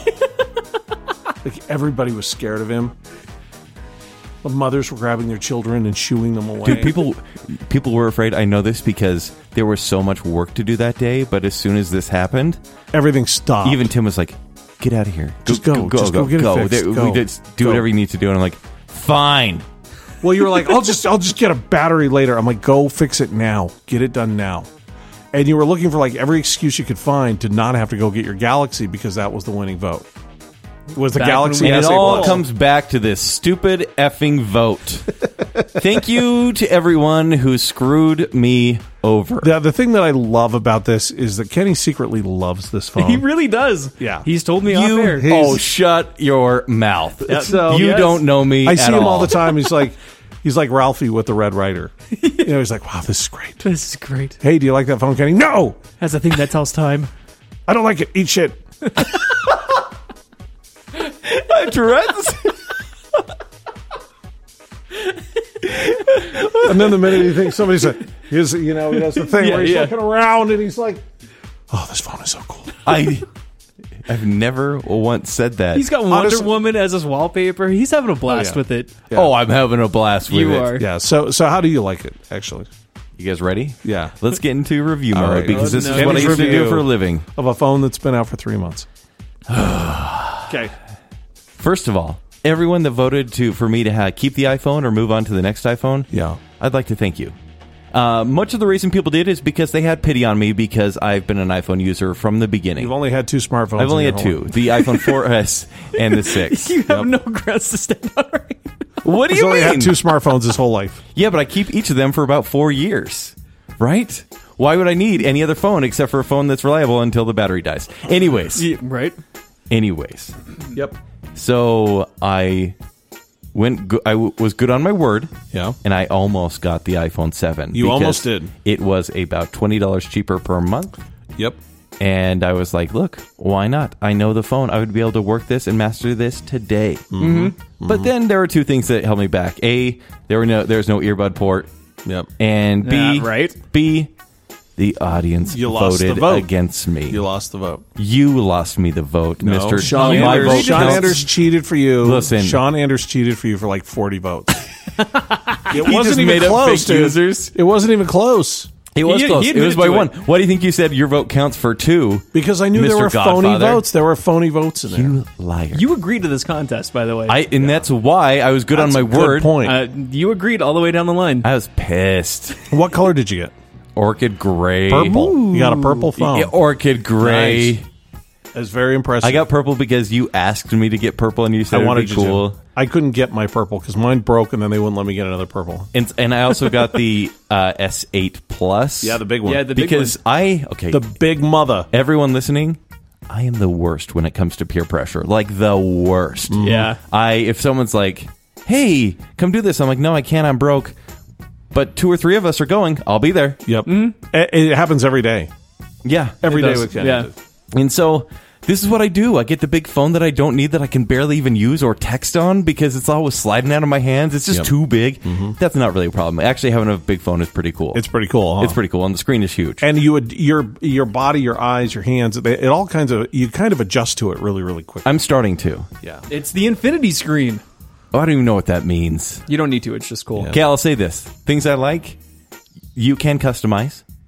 Like everybody was scared of him. The mothers were grabbing their children and shooing them away. Dude, people were afraid. I know this because there was so much work to do that day, but as soon as this happened, Everything stopped. even Tim was like, get out of here. Just go. Just go get it fixed. We Go. just do Go. whatever you need to do. And I'm like, fine. Well, you were like, I'll just get a battery later. I'm like, go fix it now. Get it done now. And you were looking for like every excuse you could find to not have to go get your Galaxy because that was the winning vote. Was the Back when Galaxy we And it S8 all Plus. comes back to this stupid effing vote. Thank you to everyone who screwed me over. The thing that I love about this is that Kenny secretly loves this phone. He really does. Yeah. He's told me off air. Oh, shut your mouth. So- you Yes. don't know me I see at him all all the time. He's like Ralphie with the Red Rider. He's like, wow, this is great. This is great. Hey, do you like that phone, Kenny? No, That's the thing that tells time. I don't like it. Eat shit. Tourette's. And then the minute he thinks somebody's like, he does the thing where he's yeah. looking around and he's like, oh, this phone is so cool. I've never once said that. He's got Wonder Honestly- Woman as his wallpaper. He's having a blast yeah. with it. Yeah. Oh, I'm having a blast with You it. are. Yeah. So how do you like it, actually? You guys ready? Yeah. Let's get into review All mode right. because this is Kenny's what I used to do review. for a living. Of a phone that's been out for 3 months. Okay. First of all, everyone that voted for me to keep the iPhone or move on to the next iPhone, Yeah. I'd like to thank you. Much of the reason people did is because they had pity on me because I've been an iPhone user from the beginning. You've only had 2 smartphones. I've only in had your whole 2, life. the iPhone 4S and the 6. You have no grounds to stand on right now. What do He's you only mean? had 2 smartphones his whole life. Yeah, but I keep each of them for about 4 years, right? Why would I need any other phone except for a phone that's reliable until the battery dies? Anyways. Yeah, right? Yep. So I was good on my word. Yeah. And I almost got the iPhone 7. You because almost did. It was about $20 cheaper per month. Yep. And I was like, look, why not? I know the phone. I would be able to work this and master this today. Mm-hmm. But then there were 2 things that held me back. A, there was no earbud port. Yep. And B, Yeah, right. B, the audience You lost the voted vote. against me. You lost the vote. You lost me the vote, Mr. Sean My Anders. vote Sean counts. Anders cheated for you. Listen. Sean Anders cheated for you for like 40 votes. It He wasn't just even made up close, fake dude. users. It wasn't even close It was He close. It admitted was by to 1. it. Why do you think you said your vote counts for 2? because I knew there Mr. were phony Godfather. votes. There were phony votes in there. You liar. You agreed to this contest, by the way. And that's why I was good That's on a my good word. point. You agreed all the way down the line. I was pissed. What color did you get? Orchid gray. Purple. You got a purple phone. Yeah, orchid gray. Nice. That's very impressive. I got purple because you asked me to get purple and you said I wanted it'd be you cool. to. I couldn't get my purple because mine broke, and then they wouldn't let me get another purple. And I also got the S8 Plus. Yeah, the big one. Yeah, the big because one. The big mother. everyone listening, I am the worst when it comes to peer pressure. Like the worst. Yeah. If someone's like, "Hey, come do this," I'm like, "No, I can't. I'm broke." But 2 or 3 of us are going. I'll be there. Yep. It happens every day. Yeah, Every It day does. with Kenny. Yeah. And so this is what I do. I get the big phone that I don't need, that I can barely even use or text on because it's always sliding out of my hands. It's just Yep. too big. That's not really a problem. Actually, having a big phone is pretty cool. It's pretty cool. Huh? It's pretty cool, and the screen is huge. And you would your body, your eyes, your hands. It all kinds of you kind of adjust to it really, really quick. I'm starting to. Yeah. It's the infinity screen. Oh, I don't even know what that means. You don't need to. It's just cool. Okay, I'll say this. Things I like, you can customize.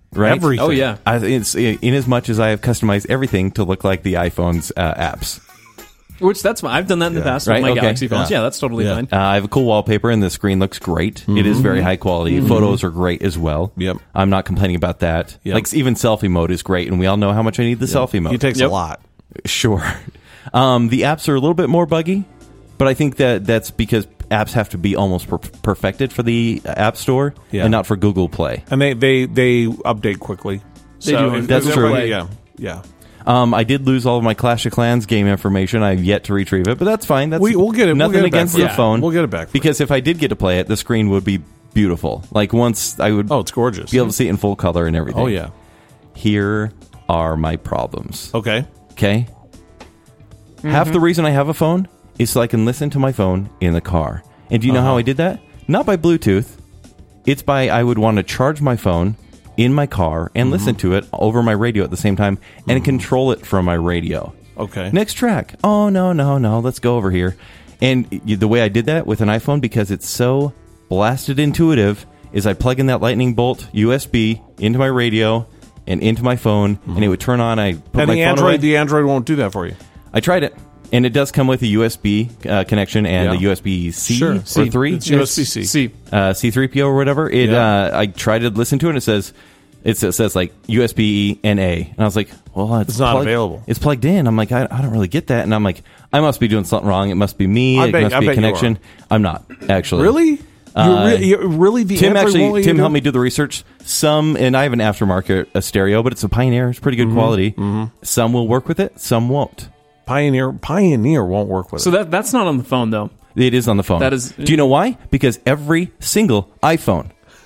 right? Everything. Oh yeah. It's in as much as I have customized everything to look like the iPhone's apps. Which that's fine. I've done that in the past Right, with my okay. Galaxy phones. Yeah. Yeah, that's totally Yeah. fine. I have a cool wallpaper, and the screen looks great. It is very high quality. Photos are great as well. Yep. I'm not complaining about that. Yep. Like even selfie mode is great, and we all know how much I need the selfie mode. He takes Yep. a lot. Sure. The apps are a little bit more buggy, but I think that's because apps have to be almost perfected for the App Store Yeah. and not for Google Play. And they update quickly. They do. if- That's if- true. Yeah. Yeah. I did lose all of my Clash of Clans game information. I've yet to retrieve it, but that's fine. That's We'll get it. Nothing We'll get it back against for the you. phone. We'll get it back for you. because if I did get to play it, the screen would be beautiful. Like once I would Oh, it's gorgeous. be able to see it in full color and everything. Oh, yeah. Here are my problems. Okay. Okay? Half the reason I have a phone is so I can listen to my phone in the car. And do you know how I did that? Not by Bluetooth. It's by I would want to charge my phone in my car and listen to it over my radio at the same time and control it from my radio. Okay. Next track. Oh, no. Let's go over here. And the way I did that with an iPhone, because it's so blasted intuitive, is I plug in that lightning bolt USB into my radio and into my phone, and it would turn on. I put And my the phone away. Android won't do that for you. I tried it, and it does come with a USB connection and Yeah. a USB-C Sure. or C. 3, It's USB-C. C. C3PO or whatever. It Yeah. I tried to listen to it, and it says like USB NA, and I was like, well, It's not available. It's plugged in. I'm like, I don't really get that, and I'm like, I must be doing something wrong. It must be me. I It bet- must I be a bet you connection. I'm not actually. Really? You're really the Tim Android won't let you Tim do helped it? me do the research. Some, and I have an aftermarket a stereo, but it's a Pioneer. It's pretty good quality. Some will work with it. Some won't. Pioneer won't work with So it. that's not on the phone though. It is on the phone. That is- Do you know why? Because every single iPhone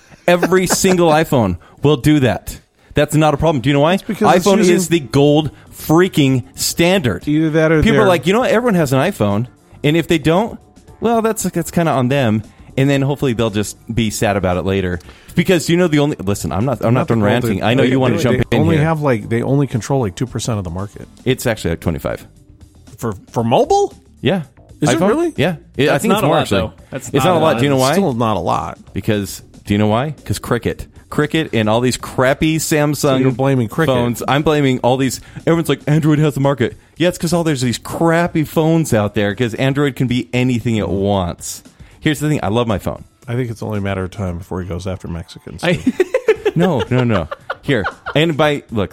will do that. That's not a problem. Do you know why? because it's iPhone using- is the gold freaking standard. Either that or people they're- are like, you know what? Everyone has an iPhone, and if they don't, well, that's kind of on them. And then hopefully they'll just be sad about it later. Because you know the only listen, I'm not done ranting. I know you want to jump in only here. they only control like 2% of the market It's actually like 25. for mobile. Yeah. Is it iPhone? really? Yeah. I That's think not it's a more lot, actually. though. That's It's not not a a lot. lot. Do you know why? Still not a lot. Because do you know why? Because Cricket and all these crappy Samsung So you're blaming Cricket. phones. I'm blaming all these. Everyone's like Android has the market. Yeah, it's because there's these crappy phones out there. Because Android can be anything it wants. Here's the thing. I love my phone. I think it's only a matter of time before he goes after Mexicans. No. Here and look.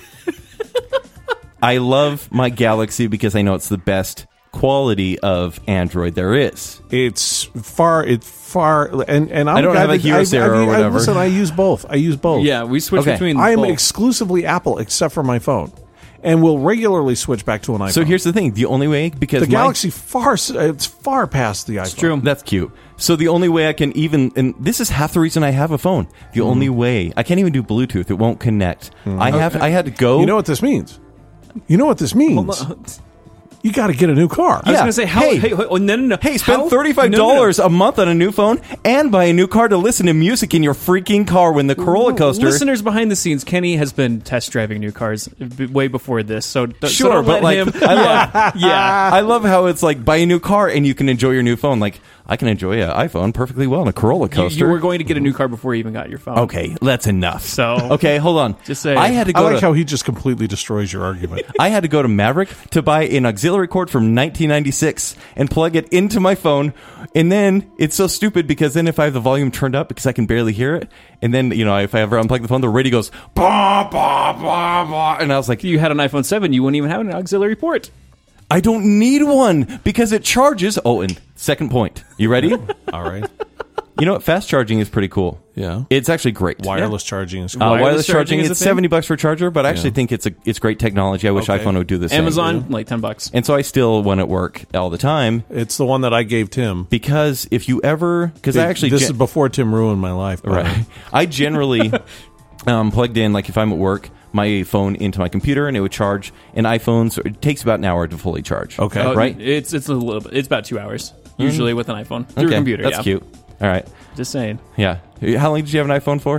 I love my Galaxy because I know it's the best quality of Android there is. It's far, and I'm I don't a guy have a that- Hero Zero or whatever. Listen, I use both. Yeah, we switch Okay. between. I am both. exclusively Apple except for my phone, and will regularly switch back to an iPhone. So here's the thing: the only way because the my- Galaxy it's far past the iPhone. It's true. That's cute. So the only way I can and this is half the reason I have a phone. The only way I can't even do Bluetooth; it won't connect. I had to go. You know what this means? You know what this means? You got to get a new car. I was Yeah. going to say, how? Hey. Hey, no. Hey, spend How? $35 No. a month on a new phone and buy a new car to listen to music in your freaking car when the Corolla coaster. Listeners behind the scenes, Kenny has been test driving new cars way before this. So Sure, don't but let like, him. yeah, I love how it's like buy a new car and you can enjoy your new phone. Like I can enjoy an iPhone perfectly well in a Corolla coaster. You were going to get a new car before you even got your phone. Okay, that's enough. So- okay, hold on. Just saying. I had to I go. like to, how he just completely destroys your argument. I had to go to Maverick to buy an auxiliary cord from 1996 and plug it into my phone. And then it's so stupid because then if I have the volume turned up because I can barely hear it, and then if I ever unplug the phone, the radio goes bah, bah, bah, bah, and I was like, If you had an iPhone 7, you wouldn't even have an auxiliary port. I don't need one because it charges. Oh, and second point. You ready? All right. You know what? Fast charging is pretty cool. Yeah. It's actually great. Wireless charging is Wireless charging is a it's thing? $70 for a charger, but I actually think it's great technology. I wish Okay. iPhone would do the same. Amazon, like $10. And so I still want it work all the time It's the one that I gave Tim. because if you ever because I actually this is before Tim ruined my life. by the way. right. I generally plugged in like if I'm at work my phone into my computer and it would charge. And iPhones it takes about an hour to fully charge. Okay. right? It's a little bit. It's about 2 hours usually with an iPhone through Okay, a computer. That's yeah. cute. All right. Just saying. Yeah. How long did you have an iPhone for?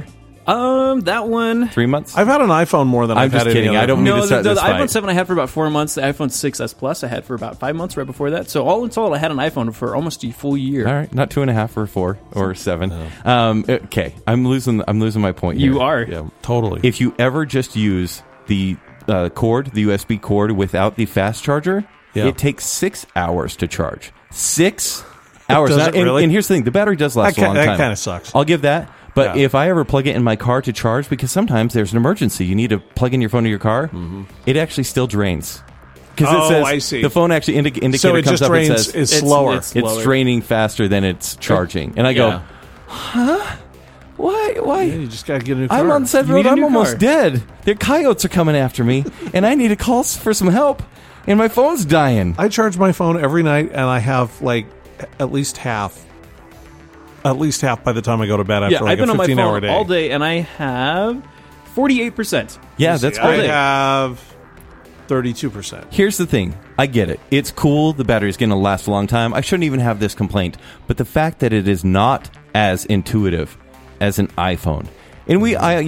That one. 3 months? I've had an iPhone more than I'm I've just had any kidding. other. I don't mean No, to start the this iPhone fight. 7 I had for about 4 months. The iPhone 6s Plus I had for about 5 months right before that. So all in all, I had an iPhone for almost a full year. All right, not 2.5 or 4 or 7. Okay, I'm losing my point here. You are. Yeah, totally. If you ever just use the cord, the USB cord without the fast charger, Yeah. it takes 6 hours to charge. 6 hours. Does Now, it really? And here's the thing: the battery does last a long time. That kind of sucks. I'll give that. But Yeah. if I ever plug it in my car to charge, because sometimes there's an emergency, you need to plug in your phone to your car, it actually still drains. Because it says I see. the phone actually indicator So it comes just up. drains It says is slower. it's- it's draining faster than it's charging, and I go, Why? Yeah, you just got to get a new car. I'm on Side You Road. need a I'm new almost car. dead. The coyotes are coming after me, and I need a call for some help. And my phone's dying. I charge my phone every night, and I have like at least half by the time I go to bed after Yeah, like I've been a on my 15-hour phone day. all day, and I have 48%. Yeah, that's I great. have 32%. Here's the thing. I get it. It's cool. The battery's going to last a long time. I shouldn't even have this complaint. But the fact that it is not as intuitive as an iPhone. And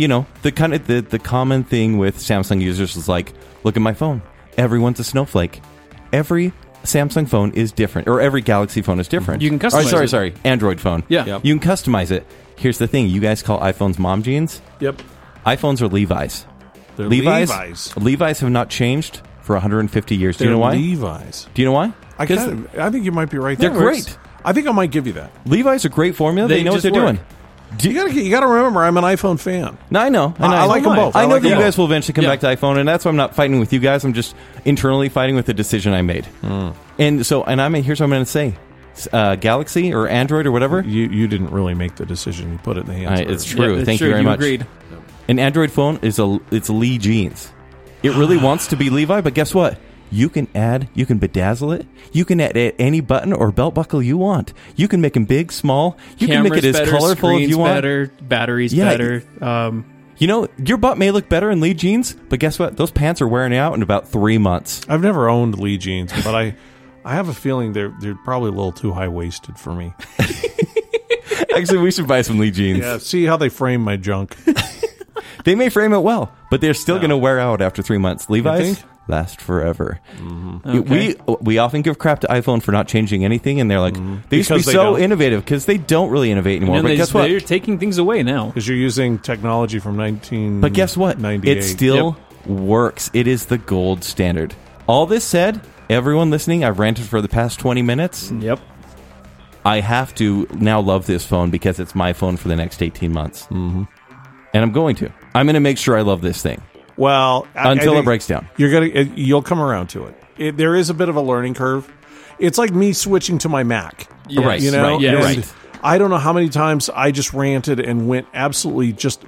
the common thing with Samsung users is like, look at my phone. Everyone's a snowflake. Every Samsung phone is different, or every Galaxy phone is different. You can customize it. Sorry. Android phone. Yeah. Yep. You can customize it. Here's the thing. You guys call iPhones mom jeans. Yep. iPhones are Levi's. They're Levi's have not changed for 150 years. Do you know why? Levi's. Do you know why? I think you might be right. They're there. great. I think I might give you that. Levi's are great formula. They know what just they're work. doing. You got to remember, I'm an iPhone fan. No, I know. I like them both. I know like that them you both. guys will eventually come Yeah. back to iPhone, and that's why I'm not fighting with you guys. I'm just internally fighting with the decision I made. And so, here's what I'm going to say: Galaxy or Android or whatever. You didn't really make the decision. You put it in the hands. of It's everybody. true. Yeah, Thank true. you very much. Agreed. An Android phone it's Lee jeans. It really wants to be Levi, but guess what? You can bedazzle it. You can add any button or belt buckle you want. You can make them big, small. You can make it as better, colorful as screens you want. better, batteries Yeah. better. You know, your butt may look better in Lee jeans, but guess what? Those pants are wearing out in about 3 months. I've never owned Lee jeans, but I have a feeling they're probably a little too high waisted for me. Actually, we should buy some Lee jeans. Yeah, see how they frame my junk. They may frame it well, but they're still going to wear out after 3 months. Levi's think? last forever. Okay. We often give crap to iPhone for not changing anything, and they're like, they used to be Because they so don't. innovative because they don't really innovate anymore. And But guess what? they're taking things away now. Because you're using technology from 1998. But guess what? It still works. It is the gold standard. All this said, everyone listening, I've ranted for the past 20 minutes. Yep. I have to now love this phone because it's my phone for the next 18 months. Mm-hmm. And I'm going to. I'm going to make sure I love this thing. Well, Until I it think breaks down. You'll come around to it. There is a bit of a learning curve. It's like me switching to my Mac. Yes. Right. You know, Right. Yes. And Right. I don't know how many times I just ranted and went absolutely just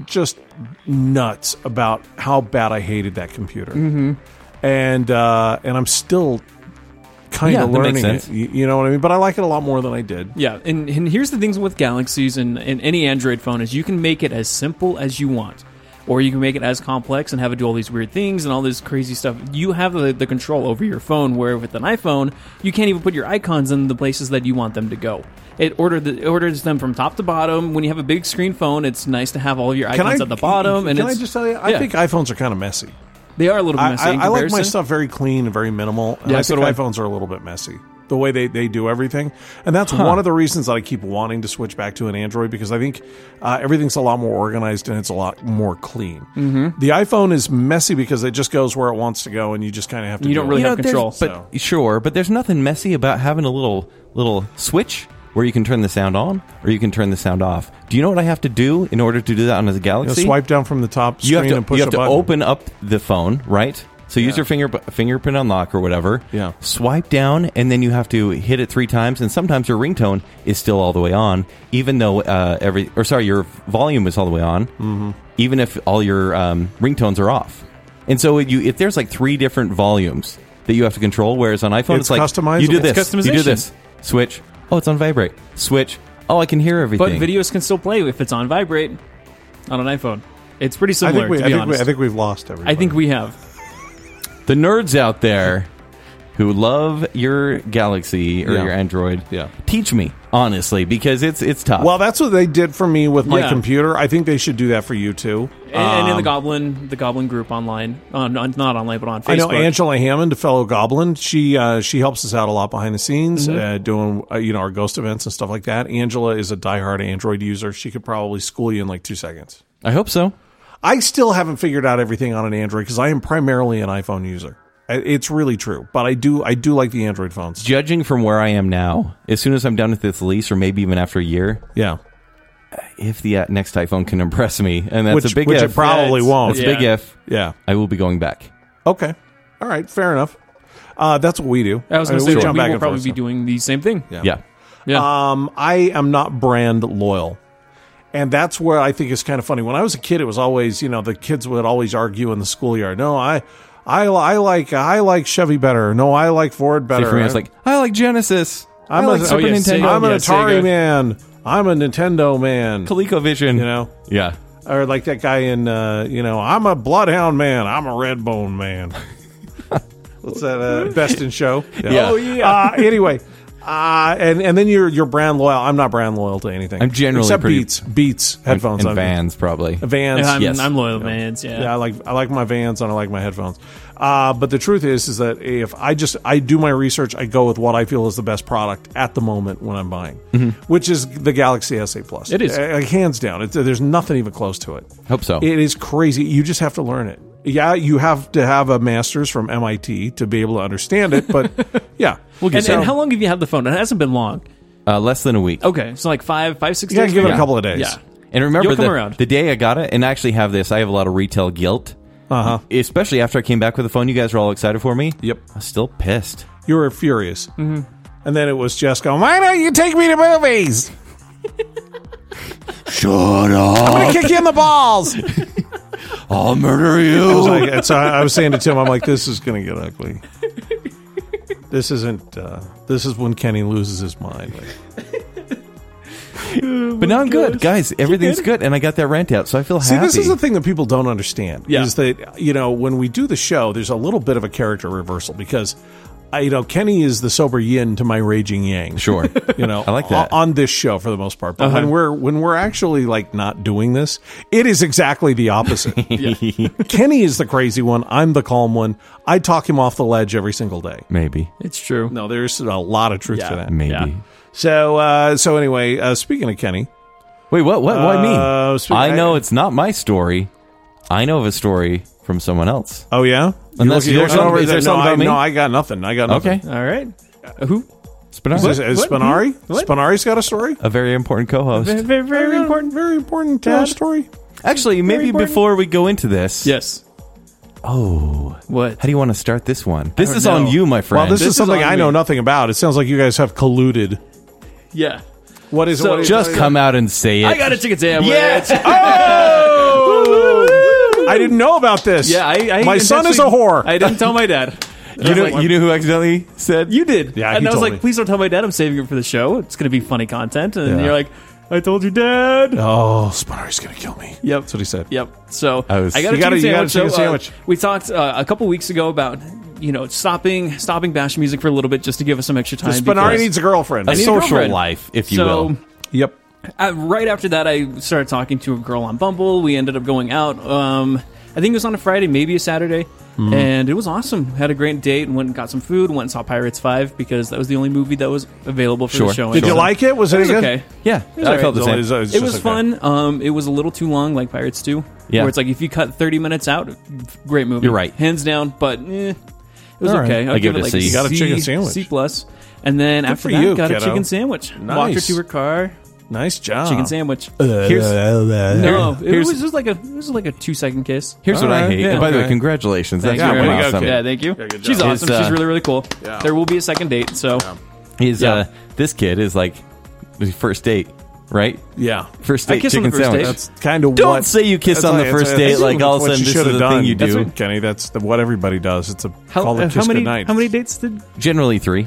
nuts about how bad I hated that computer. Mm-hmm. And I'm still kind Yeah, of that makes learning it. sense. You know what I mean? But I like it a lot more than I did. Yeah, and here's the things with Galaxies and any Android phone is you can make it as simple as you want. Or you can make it as complex and have it do all these weird things and all this crazy stuff. You have the control over your phone, where with an iPhone, you can't even put your icons in the places that you want them to go. It orders them from top to bottom. When you have a big screen phone, it's nice to have all of your icons at the bottom. And Can I it's, just tell you? I think iPhones are kind of messy. they are a little messy. in I like my comparison. stuff very clean and very minimal. And Yeah, I so think do I. iPhones are a little bit messy. The way they do everything. And that's one of the reasons that I keep wanting to switch back to an Android, because I think everything's a lot more organized and it's a lot more clean. Mm-hmm. The iPhone is messy because it just goes where it wants to go, and you just kind of have to You don't really it. have control. But sure, but there's nothing messy about having a little switch where you can turn the sound on or you can turn the sound off. Do you know what I have to do in order to do that on a You know, Galaxy? swipe down from the top You screen have and to, push you have a to button. open up the phone, right? So use your fingerprint unlock or whatever. Yeah. Swipe down, and then you have to hit it 3 times. And sometimes your ringtone is still all the way on, even though your volume is all the way on, even if all your ringtones are off. And so if there's like 3 different volumes that you have to control, whereas on iPhone It's like customizable. you do It's this, you do customization. this, switch. Oh, it's on vibrate. Switch. Oh, I can hear everything. But videos can still play if it's on vibrate on an iPhone. It's pretty I similar, think, to be honest. I think we've lost everybody. I think we have. The nerds out there, who love your Galaxy or Yeah. your Android, Yeah. teach me, honestly, because it's tough. Well, that's what they did for me with my Yeah. computer. I think they should do that for you too. And in the Goblin group online, not online, but on Facebook. I know Angela Hammond, a fellow Goblin. She helps us out a lot behind the scenes, doing our Ghost events and stuff like that. Angela is a diehard Android user. She could probably school you in like 2 seconds. I hope so. I still haven't figured out everything on an Android because I am primarily an iPhone user. It's really true, but I do like the Android phones. Judging from where I am now, as soon as I'm done with this lease, or maybe even after a year, Yeah, if the next iPhone can impress me, and that's which a big which if. it probably won't. It's a big if. Yeah. I will be going back. Okay. All right. Fair enough. That's what we do. I was going to we say jump we back will and probably forth, be so. doing the same thing. Yeah. Yeah. I am not brand loyal. And that's where I think it's kind of funny. When I was a kid, it was always, the kids would always argue in the schoolyard. No, I like Chevy better. No, I like Ford better. So for me, it's like, I like Genesis. I like Super yeah, Nintendo. I'm an Yeah, Atari Sega. man. I'm a Nintendo man. ColecoVision. Yeah. Or like that guy in, I'm a Bloodhound man. I'm a Redbone man. What's that? Best in Show. Yeah. Oh, yeah. Anyway, and then you're brand loyal. I'm not brand loyal to anything. I'm generally except pretty- Beats headphones And Vans, probably. Vans. Yeah, yes. I'm loyal, man. Yeah. Yeah, I like my Vans and I like my headphones. But the truth is that if I do my research, I go with what I feel is the best product at the moment when I'm buying, which is the Galaxy S8 Plus. It is. Hands down. There's nothing even close to it. Hope so. It is crazy. You just have to learn it. Yeah, you have to have a master's from MIT to be able to understand it, but yeah. And how long have you had the phone? It hasn't been long. Less than a week. Okay, so like 5, 6 days. You gotta give it maybe? a couple of days. Yeah. And remember, You'll come around. the day I got it, and I actually have this, I have a lot of retail guilt. Uh-huh. Especially after I came back with the phone, you guys were all excited for me. Yep. I was still pissed. You were furious. Mm-hmm. And then it was Jess going, why don't you take me to movies? Shut up. I'm going to kick you in the balls. I'll murder It you. was like, so I was saying to Tim, I'm like, this is going to get ugly. This isn't, this is when Kenny loses his mind. But now I'm good. Guys, everything's good. And I got that rent out, so I feel See, happy. this is the thing that people don't understand. Yeah. Is that, when we do the show, there's a little bit of a character reversal because, Kenny is the sober yin to my raging yang. Sure. I like that. On this show for the most part. But when we're actually like not doing this, it is exactly the opposite. Kenny is the crazy one. I'm the calm one. I talk him off the ledge every single day. Maybe. It's true. No, there's a lot of truth to that. Maybe. Yeah. So anyway, speaking of Kenny, Wait, what? Why me? speaking- I know it's not my story. I know of a story from someone else. oh yeah, Unless You're there's looking over is there there. something about me? No, I got nothing. Okay. All right. Who? Spinari. Is What? Spinari? What? Spinari's got a story. A very important co-host. Very, very, very important. Very important Dad? story. Actually, maybe important. before we go into this. Yes. Oh. What? How do you want to start this one? This don't is on know. you, my friend. Well, this is is something on I know me. nothing about. It sounds like you guys have colluded. Yeah. What is So- it? Just come out and say it. I got a chicken sandwich. Yes. Oh! I didn't know about this. Yeah, I My son is a whore. I didn't tell my dad. You know who accidentally said? You did. Yeah, and he I was told like, me. please don't tell my dad I'm saving it for the show. It's going to be funny content. And Yeah. you're like, I told you, Dad. Oh, Spinari's gonna kill me. Yep. That's what he said. Yep. So I was- I got a You got chicken a sandwich. chicken So, sandwich. we talked a couple weeks ago about stopping Bash Music for a little bit just to give us some extra time. Spinari because- needs a girlfriend. A need a social girlfriend. life, if you so, will. Yep. Right after that, I started talking to a girl on Bumble. We ended up going out. I think it was on a Friday, maybe a Saturday. And it was awesome. Had a great date and went and got some food. Went and saw Pirates 5 because that was the only movie that was available for Sure. the show. Did you like it? Was it It was good? okay. Yeah, was I alright. felt the same. It was fun. It was a little too long, like Pirates 2. Yeah. Where it's like if you cut 30 minutes out, great movie. You're right. Hands down, but it was All right. okay. I'll I give give it a like C. You got a chicken sandwich. C plus. And then after for that, you, got kiddo. a chicken sandwich. Nice. Walked her to her car. Nice job. Chicken sandwich. Here's No, it here's- was just like a 2-second kiss. Here's what I Alright, hate. yeah. And by the way, Okay. congratulations. That's Thank you Yeah, very way to much. go, awesome. kid. Yeah, thank you. good She's job. awesome. Is, She's really, really cool. Yeah. There will be a second date. So He's this kid is like his first date, right? Yeah. First I date kissed on the chicken first sandwich. date. That's kind of Don't what. say you kiss that's on the like- first that's- date like that's all of a what sudden you this should is have the thing done. you That's do. what, Kenny. That's what everybody does. It's a called a kiss how many goodnight. how many dates did? Generally 3.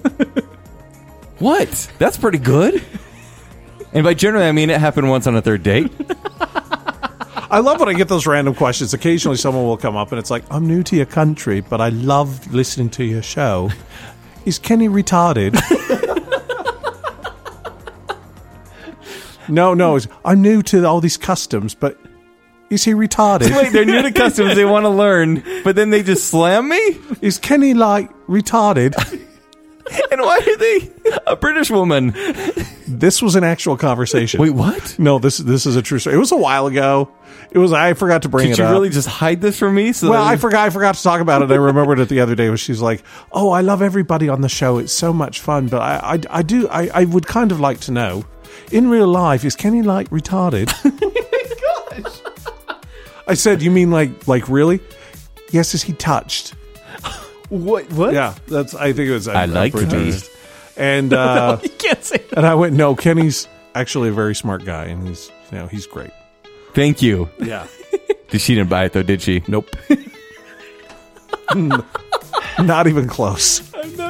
What? That's pretty good. And by generally, I mean it happened once on a third date. I love when I get those random questions. Occasionally someone will come up and it's like, I'm new to your country, but I love listening to your show. Is Kenny retarded? No. I'm new to all these customs, but is he retarded? Wait, they're new to customs. They want to learn, but then they just slam me? Is Kenny, like, retarded? And why are they a British woman? This was an actual conversation. Wait, what? No, this is a true story. It was a while ago. I forgot to bring Did it you up. really just hide this from me? So Well, that- I forgot to talk about it. I remembered it the other day when she's like, "Oh, I love everybody on the show. It's so much fun, but I would kind of like to know, in real life, is Kenny, like, retarded?" Oh my gosh! I said, "You mean like really?" "Yes, is he touched?" What? Yeah, that's. I think it was. I like to be. And You can't say that. and I went, "No, Kenny's actually a very smart guy, and he's great." Thank you. Yeah. She didn't buy it though, did she? Nope. Not even close.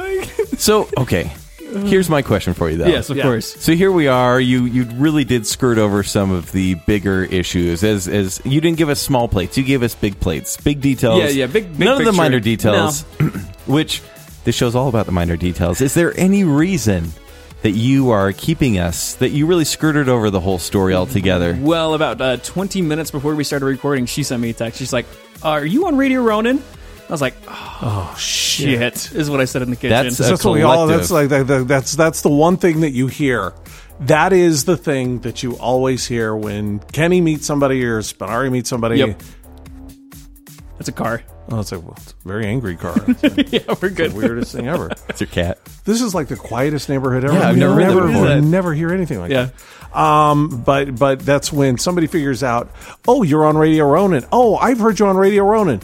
So, okay. Here's my question for you, though. Yes, of course. So here we are. You really did skirt over some of the bigger issues. As you didn't give us small plates, you gave us big plates, big details. Yeah, big None of the picture. minor details. Which this show's all about the minor details. Is there any reason that you are keeping us that you really skirted over the whole story altogether? Well, about 20 minutes before we started recording, she sent me a text. She's like, "Are you on Radio Ronin?" I was like, "Oh shit!" Is what I said in the kitchen. That's what we all. collective. That's like that's the one thing that you hear. That is the thing that you always hear when Kenny meets somebody or Spinari meets somebody. Yep. That's a car. Oh, it's a very angry car. Yeah, we're good. The weirdest thing ever. It's your cat. This is like the quietest neighborhood ever. Yeah, I've never heard that before. You never hear anything like Yeah. that. But that's when somebody figures out, oh, you're on Radio Ronin. Oh, I've heard you on Radio Ronin.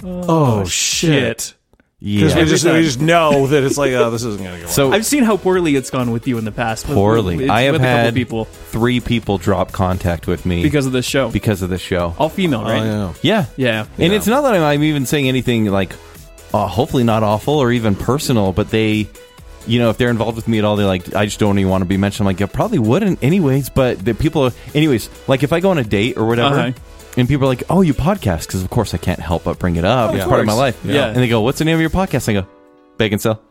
Oh, shit. Because Yeah. we just know that it's like, oh, this isn't going to go well. So I've seen how poorly it's gone with you in the past. poorly. I have with a couple had people 3 people drop contact with me because of this show. because of the show. All female, right? yeah. Yeah. Yeah. And it's not that I'm even saying anything like, hopefully not awful or even personal, but they, if they're involved with me at all, they're like, I just don't even want to be mentioned. I'm like, I probably wouldn't anyways, but the people are, anyways, like if I go on a date or whatever, Uh-huh. and people are like, oh, you podcast, because of course I can't help but bring it up. It's part of my life. Yeah. And they go, what's the name of your podcast? I go, Bacon Cell.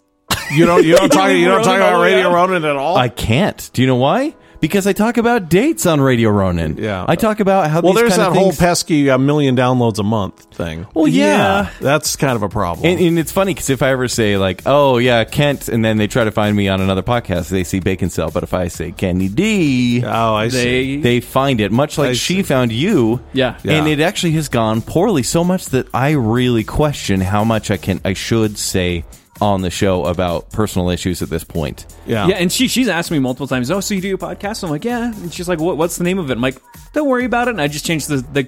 You don't talk about Oh, Radio yeah. Ronin at all? I can't. Do you know why? Because I talk about dates on Radio Ronin. Yeah. I talk about how well, these there's kind that of whole things... pesky 1 million downloads a month thing. Well, yeah. That's kind of a problem. And it's funny because if I ever say like, oh yeah, Kent, and then they try to find me on another podcast, they see Bacon Cell. But if I say Kenny D, oh, I see. they find it, much like I she see. found you. Yeah. And it actually has gone poorly so much that I really question how much I should say on the show about personal issues at this point. Yeah. Yeah, and she's asked me multiple times, "Oh, so you do a podcast?" I'm like, "Yeah." And she's like, "What's the name of it?" I'm like, "Don't worry about it." And I just change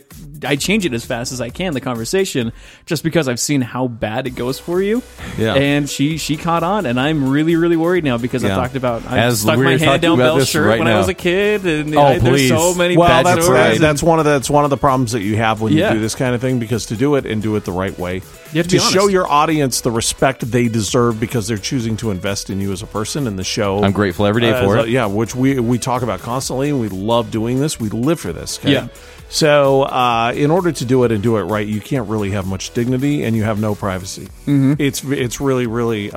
I change it as fast as I can, the conversation, just because I've seen how bad it goes for you. Yeah. And she caught on, and I'm really, really worried now because Yeah. I've talked about I As stuck we're my talking hand down about Bell's this shirt right when I now. was a kid, and Oh, there's so please. many Well, bad that's stories. that's one of the problems that you have when Yeah. you do this kind of thing, because to do it and do it the right way, You have to be show honest. your audience the respect they deserve because they're choosing to invest in you as a person and the show. I'm grateful every day for it. Yeah, which we talk about constantly, and we love doing this. We live for this. Okay? Yeah. So in order to do it and do it right, you can't really have much dignity, and you have no privacy. Mm-hmm. It's really really.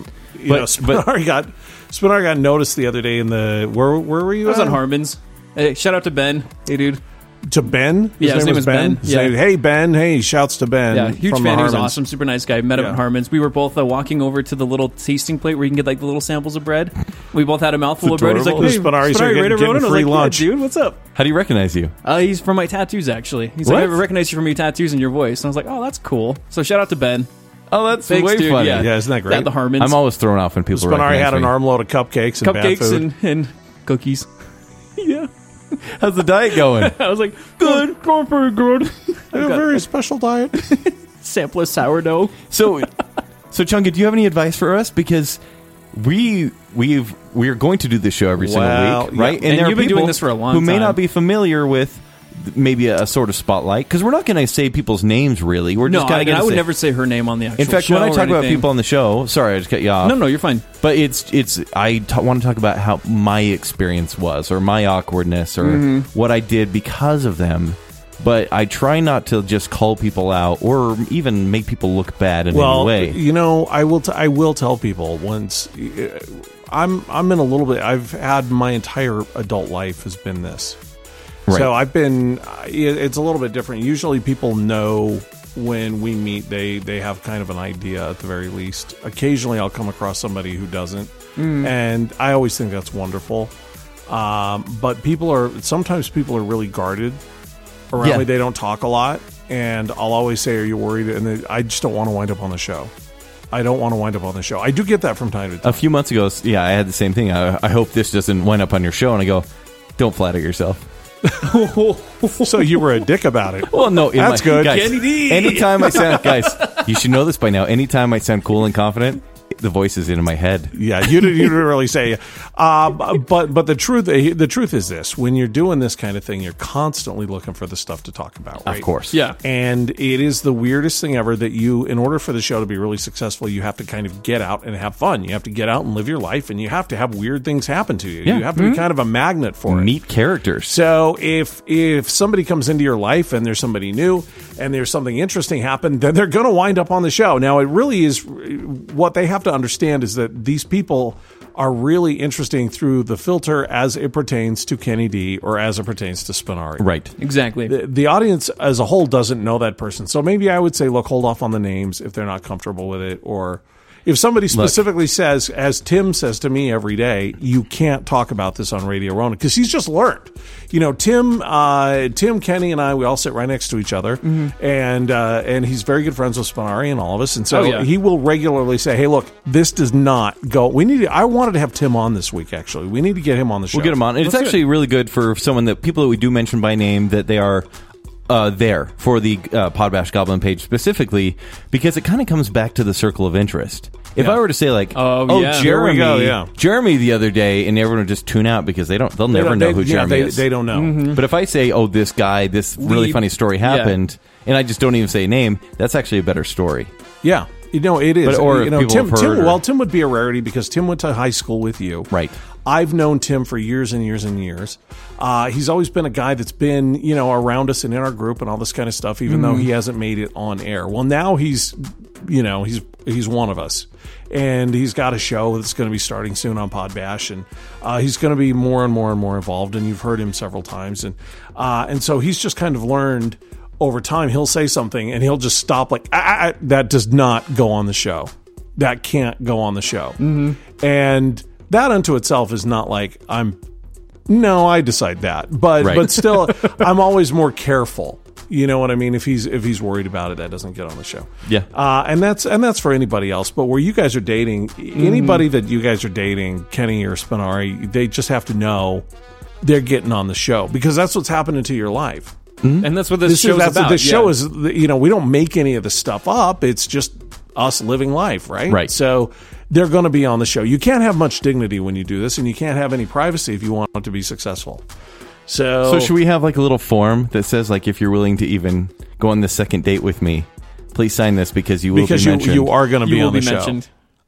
Spinari got noticed the other day in the where were you? I was at? on Harmon's. Hey, shout out to Ben. Hey, dude. To Ben? Yeah, his name was Ben. His Yeah. name- hey, Ben. Hey, shouts to Ben. Yeah, huge from fan. the He was Harmons. awesome, super nice guy. Met him Yeah. at Harmon's. We were both walking over to the little tasting plate where you can get like the little samples of bread. We both had a mouthful of bread. He's like, adorable. "Hey, Spinari's Spinari, getting right around?" I was free like, lunch. "Yeah, dude, what's up?" How do you recognize you? He's from my tattoos, actually. He's What? like, "I recognize you from your tattoos and your voice." And I was like, "Oh, that's cool." So shout out to Ben. Oh, that's Thanks, way dude. funny. Yeah. Yeah, isn't that great? At the Harmon's. I'm always thrown off when people Spinari recognize had an me. armload of cupcakes and bad Cupcakes food. and cookies. Yeah. How's the diet going? I was like, good. Going pretty good. I have a very special diet. Sample of sourdough. So Chunga, do you have any advice for us? Because we are going to do this show every single Well, week, right? yeah. And there are you've been doing people this for a long who may time. not be familiar with maybe a sort of spotlight, because we're not going to say people's names really. We're No, just kind of I would say, never say her name on the actual In fact, show when I or talk about anything. people on the show, sorry, I just cut you off. No, you're fine. But want to talk about how my experience was, or my awkwardness, or Mm-hmm. what I did because of them. but I try not to just call people out or even make people look bad in any way. You know, I will tell people once. I'm in a little bit. I've had my entire adult life has been this. Right. So I've been. It's a little bit different. Usually, people know when we meet. They have kind of an idea at the very least. Occasionally, I'll come across somebody who doesn't, and I always think that's wonderful. But sometimes people are really guarded around me. They don't talk a lot, and I'll always say, "Are you worried?" And I just don't want to wind up on the show. I don't want to wind up on the show. I do get that from time to time. A few months ago, I had the same thing. I hope this doesn't wind up on your show. And I go, don't flatter yourself. So you were a dick about it. Well, no. That's good. Guys, Kenny D. anytime I sound... Guys, you should know this by now. Anytime I sound cool and confident, the voice is in my head. Yeah, you didn't really say. But the truth is this: when you're doing this kind of thing, you're constantly looking for the stuff to talk about. Right? Of course. Yeah. And it is the weirdest thing ever that in order for the show to be really successful, you have to kind of get out and have fun. You have to get out and live your life, and you have to have weird things happen to you. Yeah. You have to be kind of a magnet for it. Meet characters. So if somebody comes into your life and there's somebody new and there's something interesting happen, then they're going to wind up on the show. Now, it really is what they have to understand is that these people are really interesting through the filter as it pertains to Kenny D or as it pertains to Spinari. Right. Exactly. The audience as a whole doesn't know that person. So maybe I would say, look, hold off on the names if they're not comfortable with it. Or if somebody specifically says, as Tim says to me every day, you can't talk about this on Radio Ronin, because he's just learned. You know, Tim, Kenny, and I, we all sit right next to each other, and he's very good friends with Spinari and all of us, and so he will regularly say, "Hey, look, this does not go. I wanted to have Tim on this week. Actually, we need to get him on the show. We'll get him on. It's actually really good for people that we do mention by name, that they are there for the Podbash Goblin page specifically, because it kind of comes back to the circle of interest. If I were to say Jeremy the other day, and everyone would just tune out because they'll never know who Jeremy is. They don't know. Mm-hmm. But if I say, this guy, this really funny story happened, and I just don't even say a name, that's actually a better story. Yeah. You know, it is. Tim would be a rarity because Tim went to high school with you. Right. I've known Tim for years and years and years. He's always been a guy that's been, around us and in our group and all this kind of stuff, even though he hasn't made it on air. Well, now he's one of us. And he's got a show that's going to be starting soon on Podbash, and he's going to be more and more and more involved, and you've heard him several times. And so he's just kind of learned over time. He'll say something, and he'll just stop like, that does not go on the show. That can't go on the show. Mm-hmm. And that unto itself is not like, I decide that. But still, I'm always more careful. You know what I mean? If he's worried about it, that doesn't get on the show. Yeah. And that's for anybody else. But where you guys are dating, anybody that you guys are dating, Kenny or Spinari, they just have to know they're getting on the show, because that's what's happening to your life. Mm-hmm. And that's what this show's about. The show is, we don't make any of the stuff up. It's just us living life, right? Right. So they're going to be on the show. You can't have much dignity when you do this, and you can't have any privacy if you want it to be successful. So should we have like a little form that says, like, if you're willing to even go on the second date with me, please sign this because you will be mentioned. You are going to be on the show. Mentioned.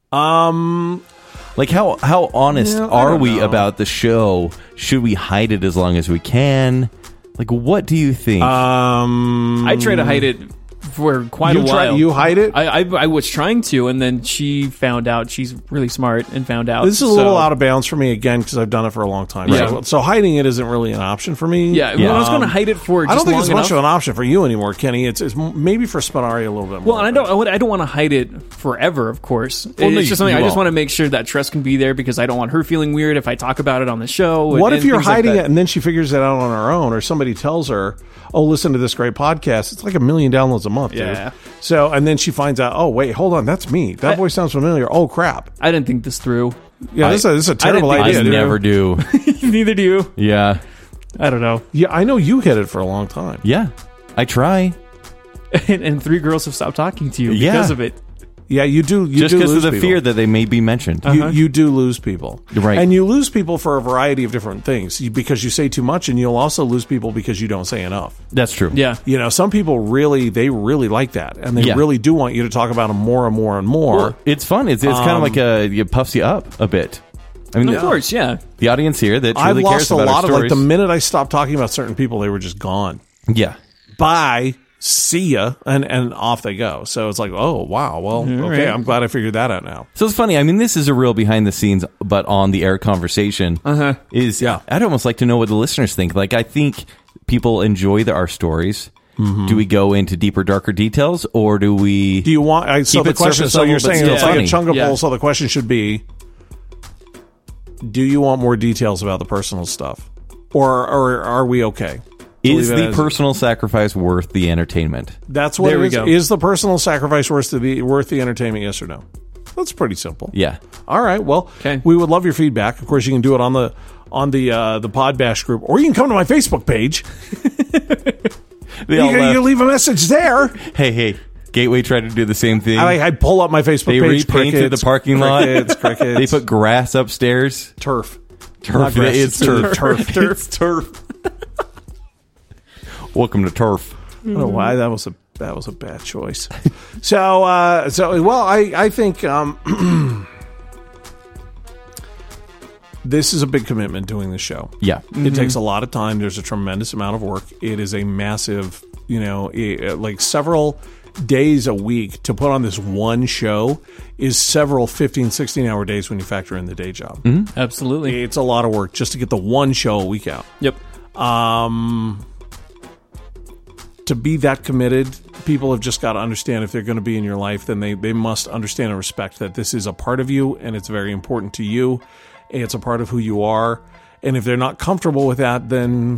Like how honest are we about the show? Should we hide it as long as we can? Like, what do you think? I try to hide it for quite a while. You hide it? I was trying to, and then she found out. She's really smart and found out. This is a little out of bounds for me, again, because I've done it for a long time. Yeah. So hiding it isn't really an option for me. Yeah, well, I was going to hide it for just I don't think it's long much of enough. an option for you anymore, Kenny. It's maybe for Spinari a little bit more. Well, and I don't want to hide it forever, of course. Well, It's just something I just want to make sure that trust can be there, because I don't want her feeling weird if I talk about it on the show. What if you're things like hiding that. it and then she figures it out on her own, or somebody tells her, "Oh, listen to this great podcast. It's like 1 million downloads a month, Yeah. dude." So, and then she finds out, "Oh, wait, hold on, that's me. That voice sounds familiar. Oh, crap." I didn't think this through. Yeah, this is a terrible think- idea. I dude. never do. Neither do you. Yeah. I don't know. Yeah, I know you hid it for a long time. Yeah. I try. And 3 girls have stopped talking to you Yeah. because of it. Yeah, you do. You Just do because of lose the people. fear that they may be mentioned. You do lose people. Right. And you lose people for a variety of different things, because you say too much, and you'll also lose people because you don't say enough. That's true. Yeah. Some people really like that, and they Yeah. really do want you to talk about them more and more and more. Well, it's fun. It's kind of like it puffs you up a bit. I mean, Of course, yeah. the audience here that I've truly lost cares a about lot our of, like, stories. the minute I stopped talking about certain people, they were just gone. Yeah. bye, see ya, and off they go. So it's like, oh, wow, well, okay, right. I'm glad I figured that out now. So it's funny. I mean, this is a real behind the scenes, but on the air conversation. I'd almost like to know what the listeners think. Like, I think people enjoy our stories. Mm-hmm. Do we go into deeper, darker details, or do we? Do you want? So keep the it question. surface So level, you're but saying still it's like a funny? Chunga Yeah. poll. So the question should be: do you want more details about the personal stuff, or are we okay? Is Leave it the as- personal sacrifice worth the entertainment? That's what There it we is. go. Is the personal sacrifice worth the entertainment? Yes or no? That's pretty simple. Yeah. All right. Well, Okay. we would love your feedback. Of course, you can do it on the Podbash group, or you can come to my Facebook page. They You all can left. leave a message there. Hey, Gateway tried to do the same thing. I'd pull up my Facebook They page. repainted crickets, the parking lot. Crickets. They put grass upstairs. turf. Turf. Not grass, It's it's turf. turf. It's turf. Welcome to turf. I don't know why that was a bad choice. I think this is a big commitment doing the show. Yeah. It takes a lot of time. There's a tremendous amount of work. It is a massive, like several days a week to put on this one show is several 15, 16-hour days when you factor in the day job. Absolutely. It's a lot of work just to get the one show a week out. Yep. To be that committed, people have just got to understand if they're going to be in your life, then they must understand and respect that this is a part of you and it's very important to you. It's a part of who you are. And if they're not comfortable with that, then,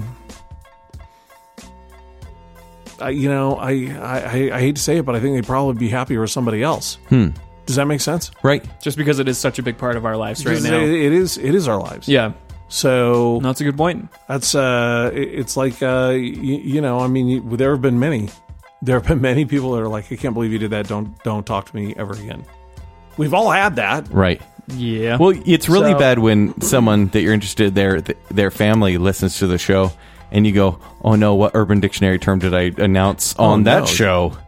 I hate to say it, but I think they'd probably be happier with somebody else. Does that make sense? Right. Just because it is such a big part of our lives right now. It is our lives. Yeah. So That's a good point. that's it's like I mean, there have been many people that are like, I can't believe you did that. Don't talk to me ever again. We've all had that. Right. Yeah. Well, it's really So- bad when someone that you're interested in, their family listens to the show, and you go, "Oh no, what Urban Dictionary term did I announce on that no. show?"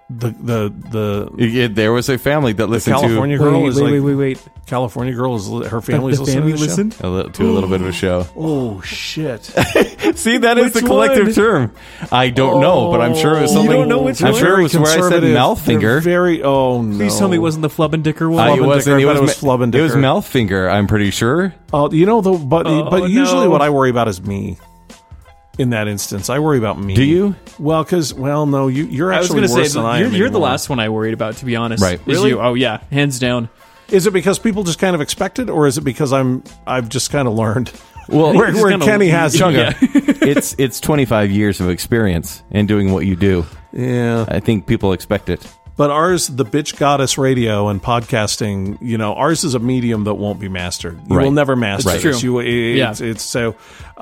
The There was a family that listened California girl is like wait. California girl is her family's The listening family to the show? listened? to a little bit of a show. Oh shit! See, that is the Which collective one? term. I don't know, but I'm sure it was You something. don't know which I'm one? sure it was where I said Conservative. Malfinger. They're very. Oh no! Please tell me it wasn't the Flubbendicker one. It wasn't. I It bet was, it was Flubbendicker. It was Malfinger. I'm pretty sure. Oh, but usually no. what I worry about is me. In that instance, I worry about me. Do you? Well, no, you're I was actually going to worse say than I you're am. the anymore. last one I worried about, to be honest. Right. Is Really? you. Oh yeah, hands down. Is it because people just kind of expect it, or is it because I've just kind of learned? Well, where just kinda- Kenny has Yeah. it's 25 years of experience in doing what you do. Yeah. I think people expect it. But ours, the Bitch Goddess Radio and podcasting, ours is a medium that won't be mastered. You Right. will never master It's this. true. It's so,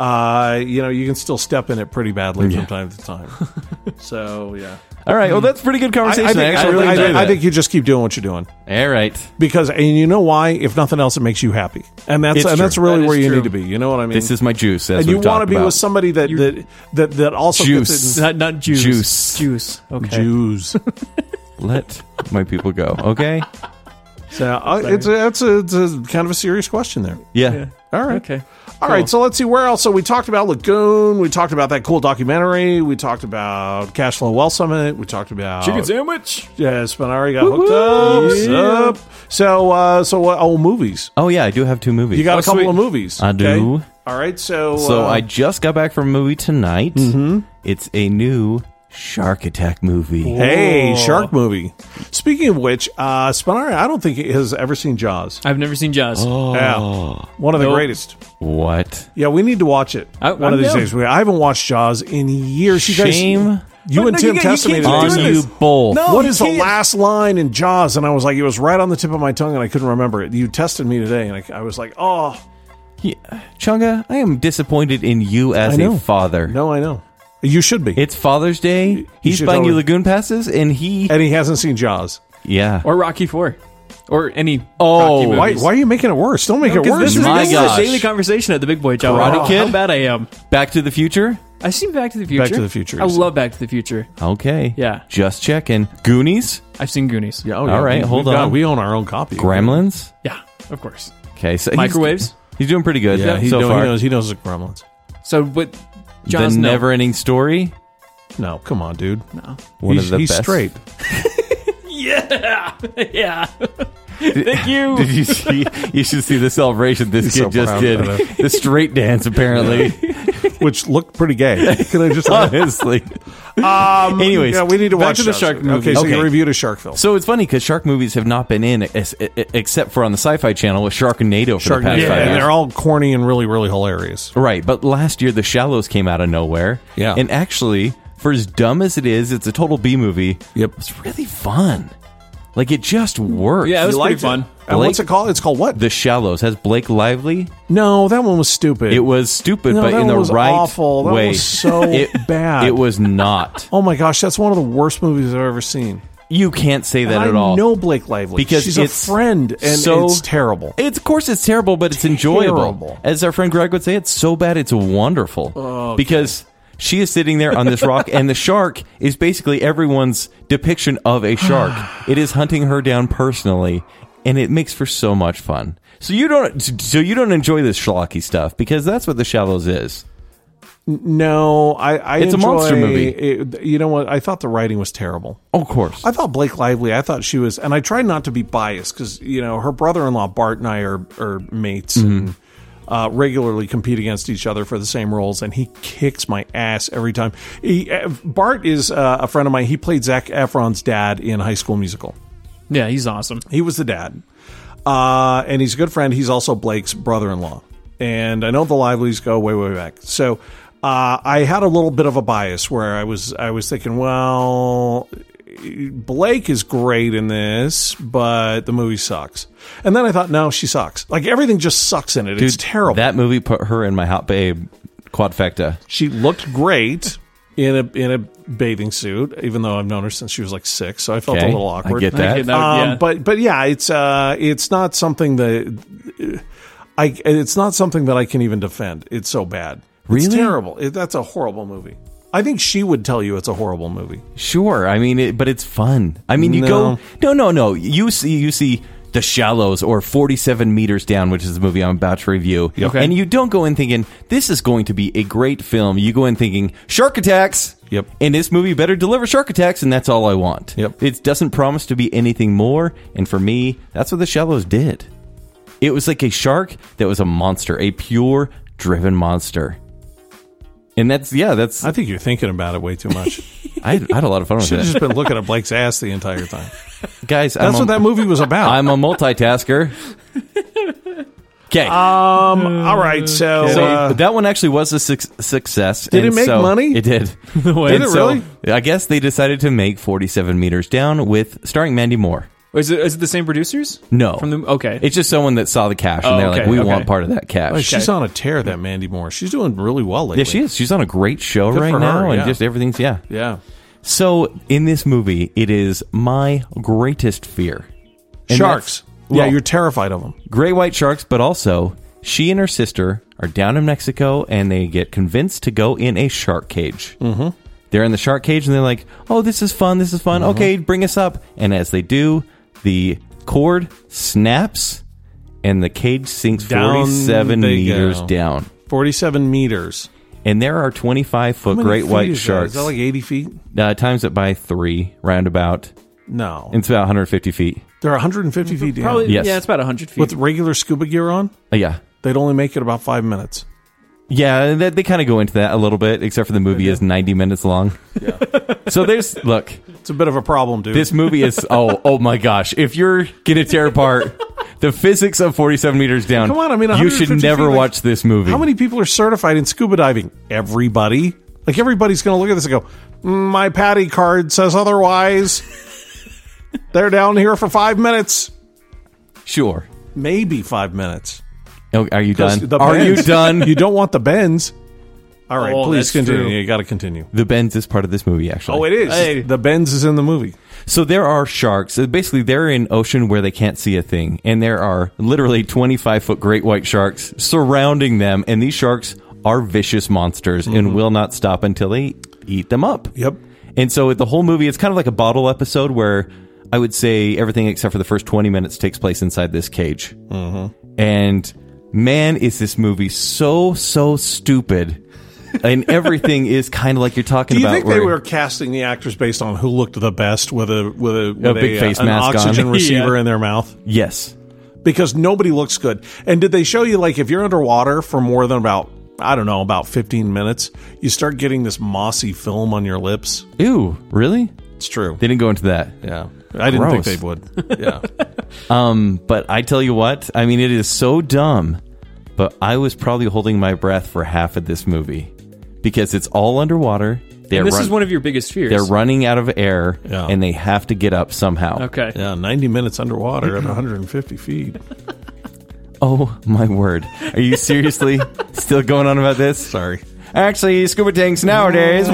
you can still step in it pretty badly from time to time. So, yeah. All right. Well, that's pretty good conversation. I think you just keep doing what you're doing. All right. Because, and you know why? If nothing else, it makes you happy. And It's that's true. really That is where you true. need to be. You know what I mean? This is my juice. As and you we've want to talked be about. with somebody that also Juice. gets it Not juice. Juice. Juice. Okay. Jews. Let my people go. Okay. So it's a kind of a serious question there. Yeah. All right. Okay. All right, so let's see where else. So we talked about Lagoon. We talked about that cool documentary. We talked about Cashflow Wealth Summit. We talked about Chicken sandwich. Yeah, Spinari got hooked up. Yeah. Sup. So what? Oh, movies. Oh yeah, I do have two movies. You got a couple sweet. of movies. I do. All right, so So I just got back from a movie tonight. Mm-hmm. It's a new Shark Attack movie. Hey, shark movie. Speaking of which, Spinari, I don't think he has ever seen Jaws. I've never seen Jaws. Yeah, one of the Nope. greatest. What? Yeah, we need to watch it one I'm of these down. days. I haven't watched Jaws in years. You guys, Shame you But and no, Tim you tested me can't today. on do you this. both. No. What you is the can't. last line in Jaws? And I was like, it was right on the tip of my tongue, and I couldn't remember it. You tested me today, and I was like, oh, Yeah. Chunga, I am disappointed in you as I know. a father. no, I know. You should be. It's Father's Day. He's should buying you totally- Lagoon passes, and he. And he hasn't seen Jaws. Yeah. Or Rocky 4. Or any Oh, Rocky Why, movies. why are you making it worse? Don't make it Because worse. My this is gosh. a daily conversation at the Big Boy Job. Karate Kid? How bad I am. Back to the Future? I've seen Back to the Future. Back to the Future I is- love Back to the Future. Okay. Yeah. Just checking. Goonies? I've seen Goonies. Yeah, All right, hold we've got- on. we own our own copy. Gremlins? Yeah, of course. Okay. So Microwaves. He's doing pretty good Yeah, he so far. knows the Gremlins. So, but The Jaws, no. Never-Ending Story? No, come on, dude. No. One of the he's best. straight. Yeah. Yeah. Thank you. Did you see? You should see the celebration this He's kid so just proud did. of it. The straight dance, apparently. Which looked pretty gay. Can I just Honestly. Anyways, yeah, we need to back watch to the those. shark movie. Okay, so Okay. you reviewed a shark film. So it's funny because shark movies have not been in except for on the Sci-Fi Channel with Sharknado for the past 5 and years. they're all corny and really, really hilarious. Right, but last year The Shallows came out of nowhere. Yeah. And actually, for as dumb as it is, it's a total B movie. Yep. It's really fun. Like, it just works. Yeah, it was You pretty liked fun. it? And what's Blake- it called? It's called what? The Shallows has Blake Lively. No, that one was stupid. It was stupid, No, but that in one the was right awful. That way. was so bad. It was not. Oh my gosh, that's one of the worst movies I've ever seen. You can't say that And at I all. know Blake Lively Because she's it's a friend, and so- it's terrible. Of course, it's terrible, but it's enjoyable. Terrible. As our friend Greg would say, it's so bad, it's wonderful. Because she is sitting there on this rock, and the shark is basically everyone's depiction of a shark. It is hunting her down personally, and it makes for so much fun. So you don't enjoy this schlocky stuff because that's what The Shallows is. No, I It's a monster enjoy- movie. You know what? I thought the writing was terrible. Of course. I thought Blake Lively, I thought she was, and I tried not to be biased because, you know, her brother-in-law Bart and I are mates and regularly compete against each other for the same roles, and he kicks my ass every time. Bart is a friend of mine. He played Zac Efron's dad in High School Musical. Yeah, he's awesome. He was the dad. And he's a good friend. He's also Blake's brother-in-law. And I know the Livelies go way, way back. So I had a little bit of a bias where I was thinking, well, Blake is great in this, but the movie sucks. And then I thought, no, she sucks. Like, everything just sucks in it. It's terrible. That movie put her in my hot babe quadfecta. She looked great in a bathing suit, even though I've known her since she was like 6, so I felt a Okay, little awkward. I get that. Yeah. But yeah, it's not something that it's not something that I can even defend. It's so bad. It's Really? terrible. That's a horrible movie. I think she would tell you it's a horrible movie. Sure, I mean, but it's fun. I mean, you No. go no. You see The Shallows or 47 Meters Down, which is the movie I'm about to review, Okay. and you don't go in thinking this is going to be a great film. You go in thinking shark attacks. Yep. And this movie better deliver shark attacks, and that's all I want. Yep. It doesn't promise to be anything more, and for me, that's what The Shallows did. It was like a shark that was a monster, a pure driven monster. And that's. I think you're thinking about it way too much. I had a lot of fun with Should it, have just been looking at Blake's ass the entire time. guys. That's what that movie was about. I'm a multitasker. Okay. All right, so So that one actually was a success. Did it and make so money? It did. Did And it so really? I guess they decided to make 47 Meters Down with starring Mandy Moore. Is it the same producers? No. Okay. It's just someone that saw the cash and Oh, they're like, okay, we okay. want part of that cash. she's on a tear, that Mandy Moore. She's doing really well lately. Yeah, she is. She's on a great show Good right for her, now, and yeah. just everything's Yeah. So in this movie, it is my greatest fear. And Sharks. that's- well, you're terrified of them. great white sharks, but also she and her sister are down in Mexico and they get convinced to go in a shark cage. Mm-hmm. They're in the shark cage and they're like, oh, this is fun. Mm-hmm. Okay, bring us up. And as they do, the cord snaps and the cage sinks Down 47 they meters go. down. 47 meters. And there are 25-foot great feet white is that? sharks. Is that like 80 feet? Times it by 3, roundabout. No. It's about 150 feet. They're 150 feet down. Probably, Yes. yeah, it's about 100 feet. With regular scuba gear on, Yeah. they'd only make it about 5 minutes. Yeah, they kind of go into that a little bit, except for the movie is 90 minutes long. Yeah. So look, It's a bit of a problem, dude. this movie is, oh my gosh. If you're going to tear apart the physics of 47 Meters Down, Come on, I mean, you should 150 never feet, like, watch this movie. How many people are certified in scuba diving? Everybody. Like, everybody's going to look at this and go, my Patty card says otherwise. They're down here for 5 minutes. Sure. Maybe 5 minutes. Oh, are you done? The Are you bends- done? You don't want the bends. All right, Oh, please that's continue. true. You got to continue. The bends is part of this movie, actually. Oh, it is. Hey. The bends is in the movie. So there are sharks. Basically, they're in ocean where they can't see a thing. And there are literally 25-foot great white sharks surrounding them. And these sharks are vicious monsters and will not stop until they eat them up. Yep. And so the whole movie, it's kind of like a bottle episode where I would say everything except for the first 20 minutes takes place inside this cage. And man, is this movie so stupid. and everything is kind of like you're talking Do you about. think they were casting the actors based on who looked the best with a big face an mask on? oxygen receiver Yeah. in their mouth? Yes. Because nobody looks good. And did they show you, like, if you're underwater for more than about 15 minutes, you start getting this mossy film on your lips? Ew, really? It's true. They didn't go into that. Yeah. I didn't think Gross. they would. Yeah. But I tell you what, I mean, it is so dumb, but I was probably holding my breath for half of this movie because it's all underwater. And this is one of your biggest fears. They're running out of air, Yeah. and they have to get up somehow. Okay. Yeah, 90 minutes underwater at 150 feet. Oh, my word. Are you seriously still going on about this? Sorry. Actually, scuba tanks nowadays.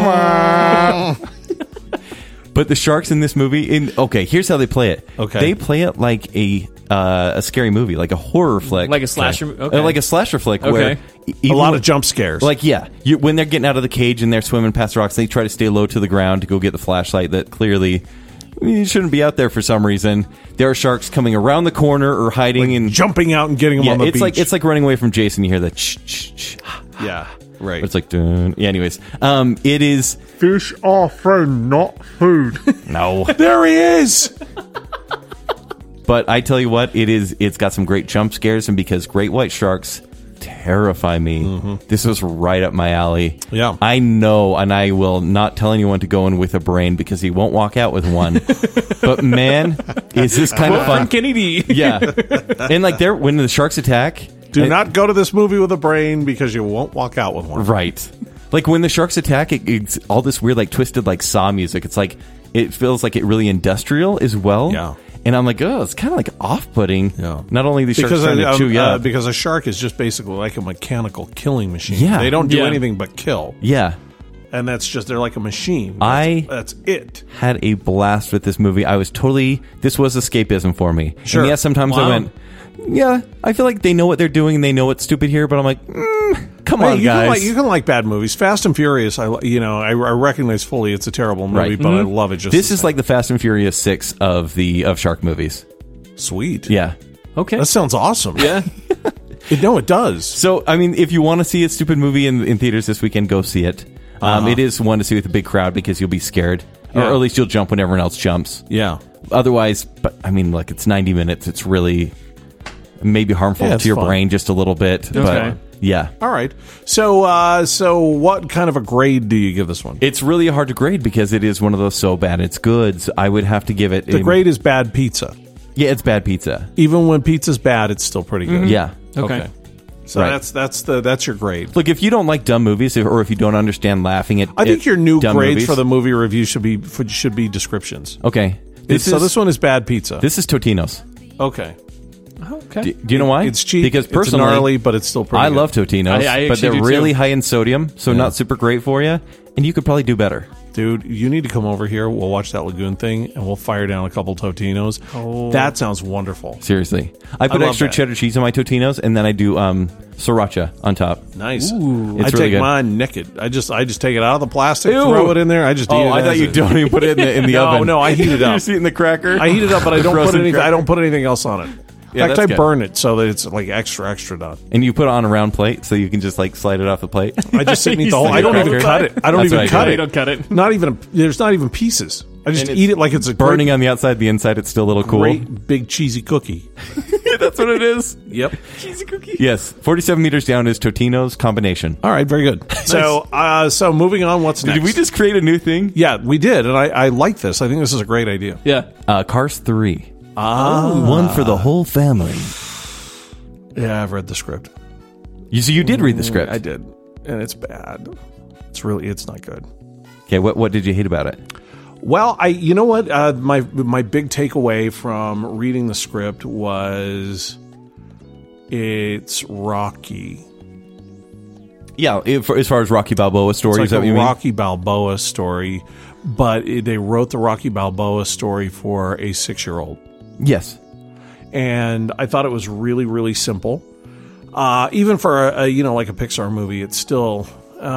But the sharks in this movie, okay, here's how they play it. Okay. They play it like a scary movie, like a horror flick. Like a slasher. Okay. Like a slasher flick Okay. where A lot of jump scares. Like, yeah, when they're getting out of the cage and they're swimming past rocks, they try to stay low to the ground to go get the flashlight that clearly you shouldn't be out there for some reason. There are sharks coming around the corner or hiding and jumping out and getting them on the beach. it's like running away from Jason. You hear that shh, shh, shh. Yeah, right. But it's like, dun. Yeah, anyways, it is Fish are friend, not food. no. There he is. But I tell you what, it's got some great jump scares, and because great white sharks terrify me, this was right up my alley. Yeah. I know, and I will not tell anyone to go in with a brain because he won't walk out with one. But man, is this kind of fun. From Kennedy. Yeah. And like when the sharks attack, Do not go to this movie with a brain because you won't walk out with one. right. Like when the sharks attack, it's all this weird, like twisted, like saw music. It's like, it feels like it really industrial as well. Yeah. And I'm like, oh, it's kind of like off-putting. Yeah. Not only these sharks trying to chew you up. Because a shark is just basically like a mechanical killing machine. Yeah. They don't do Yeah. anything but kill. Yeah. And they're like a machine. That's it. Had a blast with this movie. This was escapism for me. Sure. And yeah, sometimes Wow. I went, yeah, I feel like they know what they're doing and they know it's stupid here, but I'm like, come on, you guys. you can like bad movies. Fast and Furious, I recognize fully it's a terrible movie, Right. but I love it just This the is same. like the Fast and Furious 6 of shark movies. Sweet. Yeah. Okay. That sounds awesome. Yeah. No, it does. So, I mean, if you want to see a stupid movie in theaters this weekend, go see it. It is one to see with a big crowd because you'll be scared. Yeah. Or at least you'll jump when everyone else jumps. Yeah. Otherwise, but I mean, look, it's 90 minutes. It's really maybe harmful Yeah, it's to your fun. brain just a little bit. Okay. But yeah. All right. So what kind of a grade do you give this one? It's really hard to grade because it is one of those so bad it's good. So I would have to give it The grade is bad pizza. Yeah, it's bad pizza. Even when pizza's bad, it's still pretty good. Yeah. Okay. So Right. that's your grade. Look, if you don't like dumb movies or if you don't understand laughing at I think at your new dumb grades movies- for the movie review should be descriptions. Okay. This one is bad pizza. This is Totino's. Okay. Okay. Do you know why? It's cheap. Because it's personally, gnarly, but it's still pretty I good. love Totino's, I but actually they're do really too. high in sodium, so not super great for you, and you could probably do better. Dude, you need to come over here. We'll watch that Lagoon thing, and we'll fire down a couple Totinos. That sounds wonderful. Seriously. I put love extra that. cheddar cheese on my Totino's, and then I do sriracha on top. Nice. It's I really take good. mine naked. I just take it out of the plastic, Ew. throw it in there. I just eat it. Oh, I thought as you it. don't even put it in the No, oven. no, I heat it up. You're eating the cracker? I heat it up, but I The don't put frozen anything. I cracker. don't put anything else on it. In Yeah, fact, that's I good. burn it so that it's like extra done. And you put it on a round plate, so you can just like slide it off the plate. I just sit and eat You the whole. stick I don't it even over cut the it. I don't That's even what I cut do. it. You don't cut it. Not even. There's not even pieces. I just And eat it's it like it's a Burning on the outside, the inside, it's still a little cool. great big cheesy cookie. That's what it is. Yep. Yes, 47 meters down is Totino's combination. All right. Very good. So moving on. What's next? Did we just create a new thing? Yeah, we did, and I like this. I think this is a great idea. Yeah. Cars 3. One for the whole family. Yeah, I've read the script. So you did read the script. I did, and it's bad. It's not good. Okay, what did you hate about it? Well, you know what? My big takeaway from reading the script was it's Rocky. Yeah, as far as Rocky Balboa story, It's is that like what a you mean? Rocky Balboa story, but they wrote the Rocky Balboa story for a 6-year-old. Yes. And I thought it was really, really simple. Even for a like a Pixar movie, it's still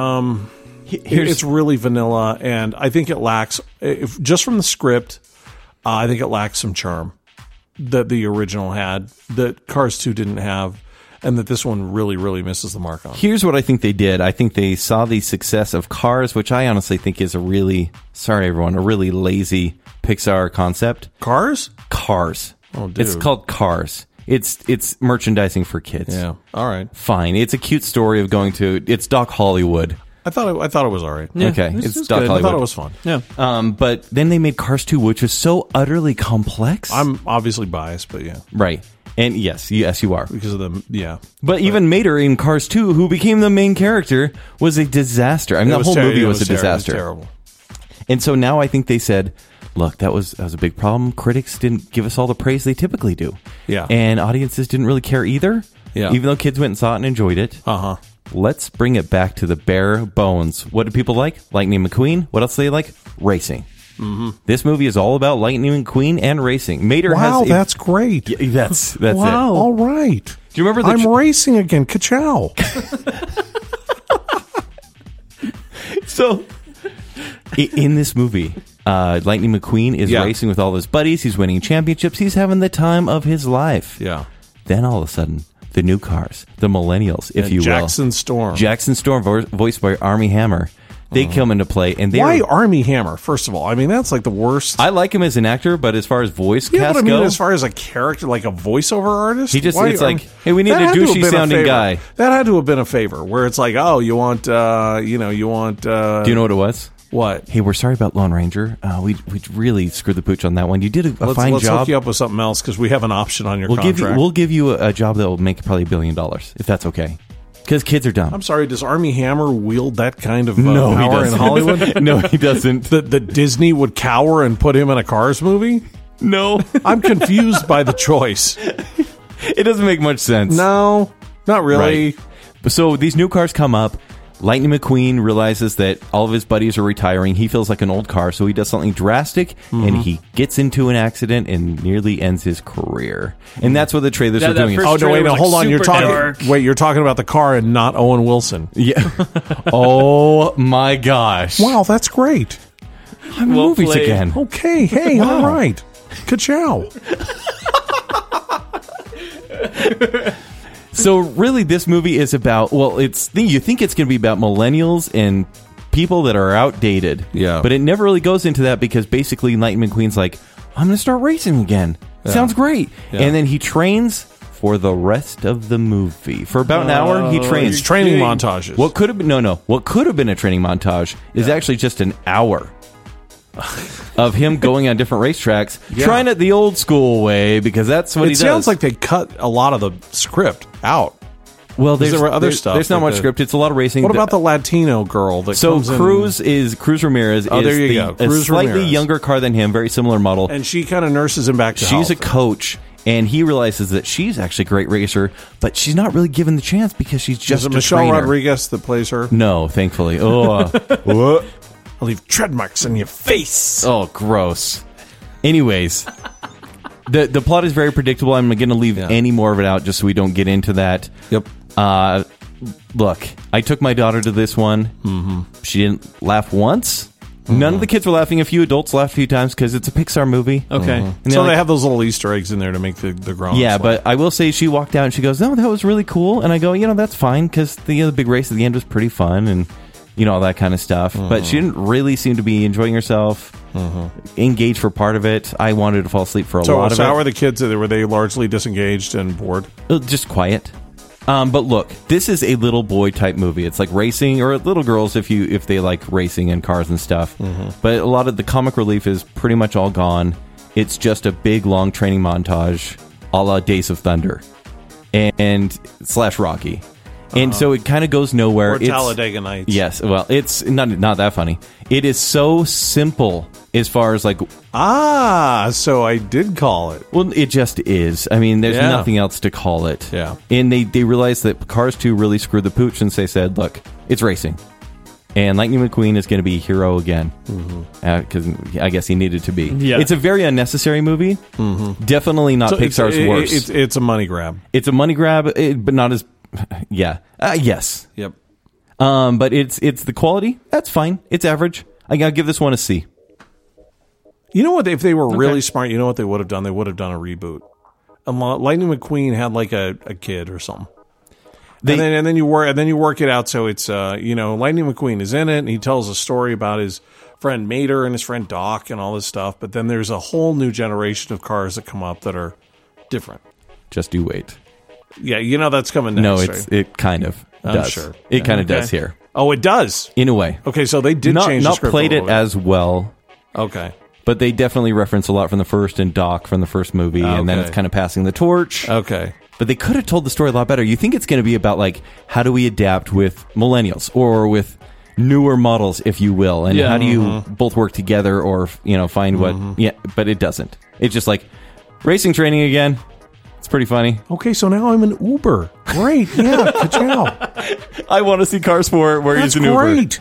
it's really vanilla, and I think it lacks. Just from the script, I think it lacks some charm that the original had that Cars 2 didn't have. and that this one really, really misses the mark on. Here's what I think they did. I think they saw the success of Cars, which I honestly think is a really lazy Pixar concept. Cars? Cars. Oh, dude. It's called Cars. It's merchandising for kids. Yeah. All right. Fine. It's a cute story of it's Doc Hollywood. I thought it was all right. Yeah, Okay. it's Doc good. Hollywood. I thought it was fun. Yeah. But then they made Cars 2, which was so utterly complex. I'm obviously biased, but yeah, right. And yes, you are. because of the But even Mater in Cars 2, who became the main character, was a disaster. I mean, that whole movie was a disaster. It was terrible. And so now I think they said, look, that was a big problem. Critics didn't give us all the praise they typically do. Yeah. And audiences didn't really care either. Yeah. Even though kids went and saw it and enjoyed it. Let's bring it back to the bare bones. What do people like? Lightning McQueen. What else do they like? Racing. Mm-hmm. This movie is all about Lightning McQueen and racing. Mater Wow, has that's great. Yeah, that's Wow. it. All right. Do you remember the I'm racing again. Ka-chow. So, in this movie, Lightning McQueen is racing with all his buddies. He's winning championships. He's having the time of his life. Yeah. Then all of a sudden, the new cars, the millennials, if you will. Jackson Storm. Jackson Storm, voiced by Armie Hammer. They come into play. And Why Armie Hammer, first of all? I mean, that's like the worst. I like him as an actor, but as far as voice Yeah, cast but I mean, go, as far as a character, like a voiceover artist, He just- why it's like, Armie- hey, we need That a had to have douchey been sounding favor. guy. That had to have been a favor, where it's like, oh, you want. do you know what it was? what? Hey, we're sorry about Lone Ranger. We really screwed the pooch on that one. You did a fine Let's job. hook you up with something else because we have an option on your We'll contract. give you a job that will make probably $1 billion, if that's okay. Because kids are dumb. I'm sorry, does Armie Hammer wield that kind of No, he power in doesn't. Hollywood? No, he doesn't. That Disney would cower and put him in a Cars movie? No, I'm confused by the choice. it doesn't make much sense. No, not really. Right. So these new cars come up. Lightning McQueen realizes that all of his buddies are retiring. He feels like an old car, so he does something drastic, and he gets into an accident and nearly ends his career. And that's what the trailers are That doing. first Oh no! Wait, trailer no, was, hold like, on. You're super talking. dark. Wait, you're talking about the car and not Owen Wilson. Yeah. Oh my gosh. Wow, that's great. I'm Well movies played. again. Okay, hey, all right. Ka-chow. So really, this movie is about, you think it's going to be about millennials and people that are outdated. Yeah. But it never really goes into that because basically Lightning McQueen's like, I'm going to start racing again. Sounds great. Yeah. And then he trains for the rest of the movie. For about an hour, he trains. These training montages. What could have been, what could have been a training montage is actually just an hour of him going on different racetracks, trying it the old school way, because that's what he does. It sounds like they cut a lot of the script out. Well, there's there other stuff There's not like much the- script. It's a lot of racing. What about the Latino girl that So comes in? Cruz Ramirez Oh, is there you go. a Cruz slightly Ramirez. younger car than him, very similar model. And she kind of nurses him back to She's a health. coach, and he realizes that she's actually a great racer, but she's not really given the chance because she's just Is it a Michelle trainer. Rodriguez that plays her? No, thankfully. Oh, What? I'll leave tread marks on your face. oh, gross. Anyways, the plot is very predictable. I'm going to leave any more of it out just so we don't get into that. Yep. Look, I took my daughter to this one. Mm-hmm. She didn't laugh once. None of the kids were laughing. A few adults laughed a few times because it's a Pixar movie. Okay. And So they're they like, have those little Easter eggs in there to make the grown-ups yeah, laugh. but I will say she walked out and she goes, "No, that was really cool." And I go, "That's fine because the big race at the end was pretty fun and all that kind of stuff." But she didn't really seem to be enjoying herself, engaged for part of it. I wanted to fall asleep for a lot of So how it. are the kids? Were they largely disengaged and bored? Just quiet. But look, this is a little boy type movie. It's like racing, or little girls if they like racing and cars and stuff. But a lot of the comic relief is pretty much all gone. It's just a big long training montage, a la Days of Thunder, and / Rocky, and so it kind of goes nowhere. Or Talladega Nights? Yes, well, it's not that funny. It is so simple as far as like. So I did call it. Well, it just is. I mean, there's Yeah. nothing else to call it. Yeah. And they realized that Cars 2 really screwed the pooch, and they said, look, it's racing. And Lightning McQueen is going to be a hero again. Because I guess he needed to be. Yeah. It's a very unnecessary movie. Definitely not Pixar's worst. It's a money grab. It's a money grab, but not as... Yeah. Yes. Yep. But it's the quality. That's fine. It's average. I got to give this one a C. You know what? If they were really smart, you know what they would have done? They would have done a reboot. And Lightning McQueen had like a kid or something. and then you work it out. So it's Lightning McQueen is in it, and he tells a story about his friend Mater and his friend Doc and all this stuff. But then there's a whole new generation of cars that come up that are different. Just you wait. Yeah, that's coming next. No, right? it kind of does. Sure. It kind of does here. Oh, it does? In a way. Okay, so they did change the not script played a it little bit. as well. Okay. But they definitely reference a lot from the first and Doc from the first movie, and then Okay. it's kind of passing the torch. Okay. But they could have told the story a lot better. You think it's going to be about, like, how do we adapt with millennials or with newer models, if you will, and Yeah. how do you both work together or, find what... Yeah, but it doesn't. It's just like, racing training again. It's pretty funny. Okay, so now I'm an Uber. Great. Yeah, ka-chow. I want to see Cars 4 where That's he's an Uber. great.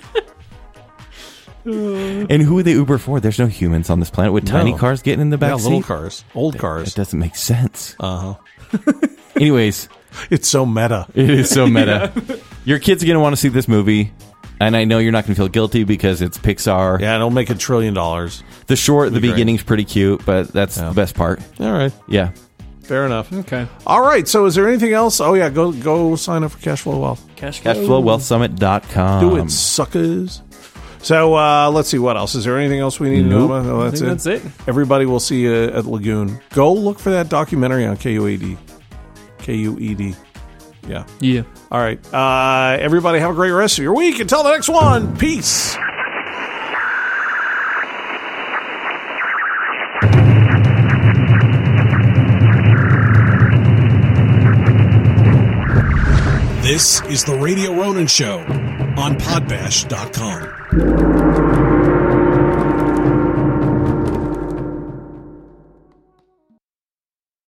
And who would they Uber for? There's no humans on this planet. Would tiny No. cars get in the back Yeah, seat? little cars. Old It cars. doesn't make sense. Uh-huh. Anyways, It's so meta. it is so meta. Your kids are going to want to see this movie, and I know you're not going to feel guilty because it's Pixar. Yeah, it'll make $1 trillion. The short, the Be great. beginning's pretty cute, but that's the best part. All right. Yeah. Fair enough. Okay. All right, so is there anything else? Oh, yeah, go sign up for Cashflow Wealth. Cashflowwealthsummit.com. Do it, suckers. So let's see, what else? Is there anything else we need to know about? No, that's it. That's it. Everybody will see you at Lagoon. Go look for that documentary on KUED. KUED. Yeah. Yeah. All right. Everybody have a great rest of your week. Until the next one. Peace. This is the Radio Ronin Show on Podbash.com.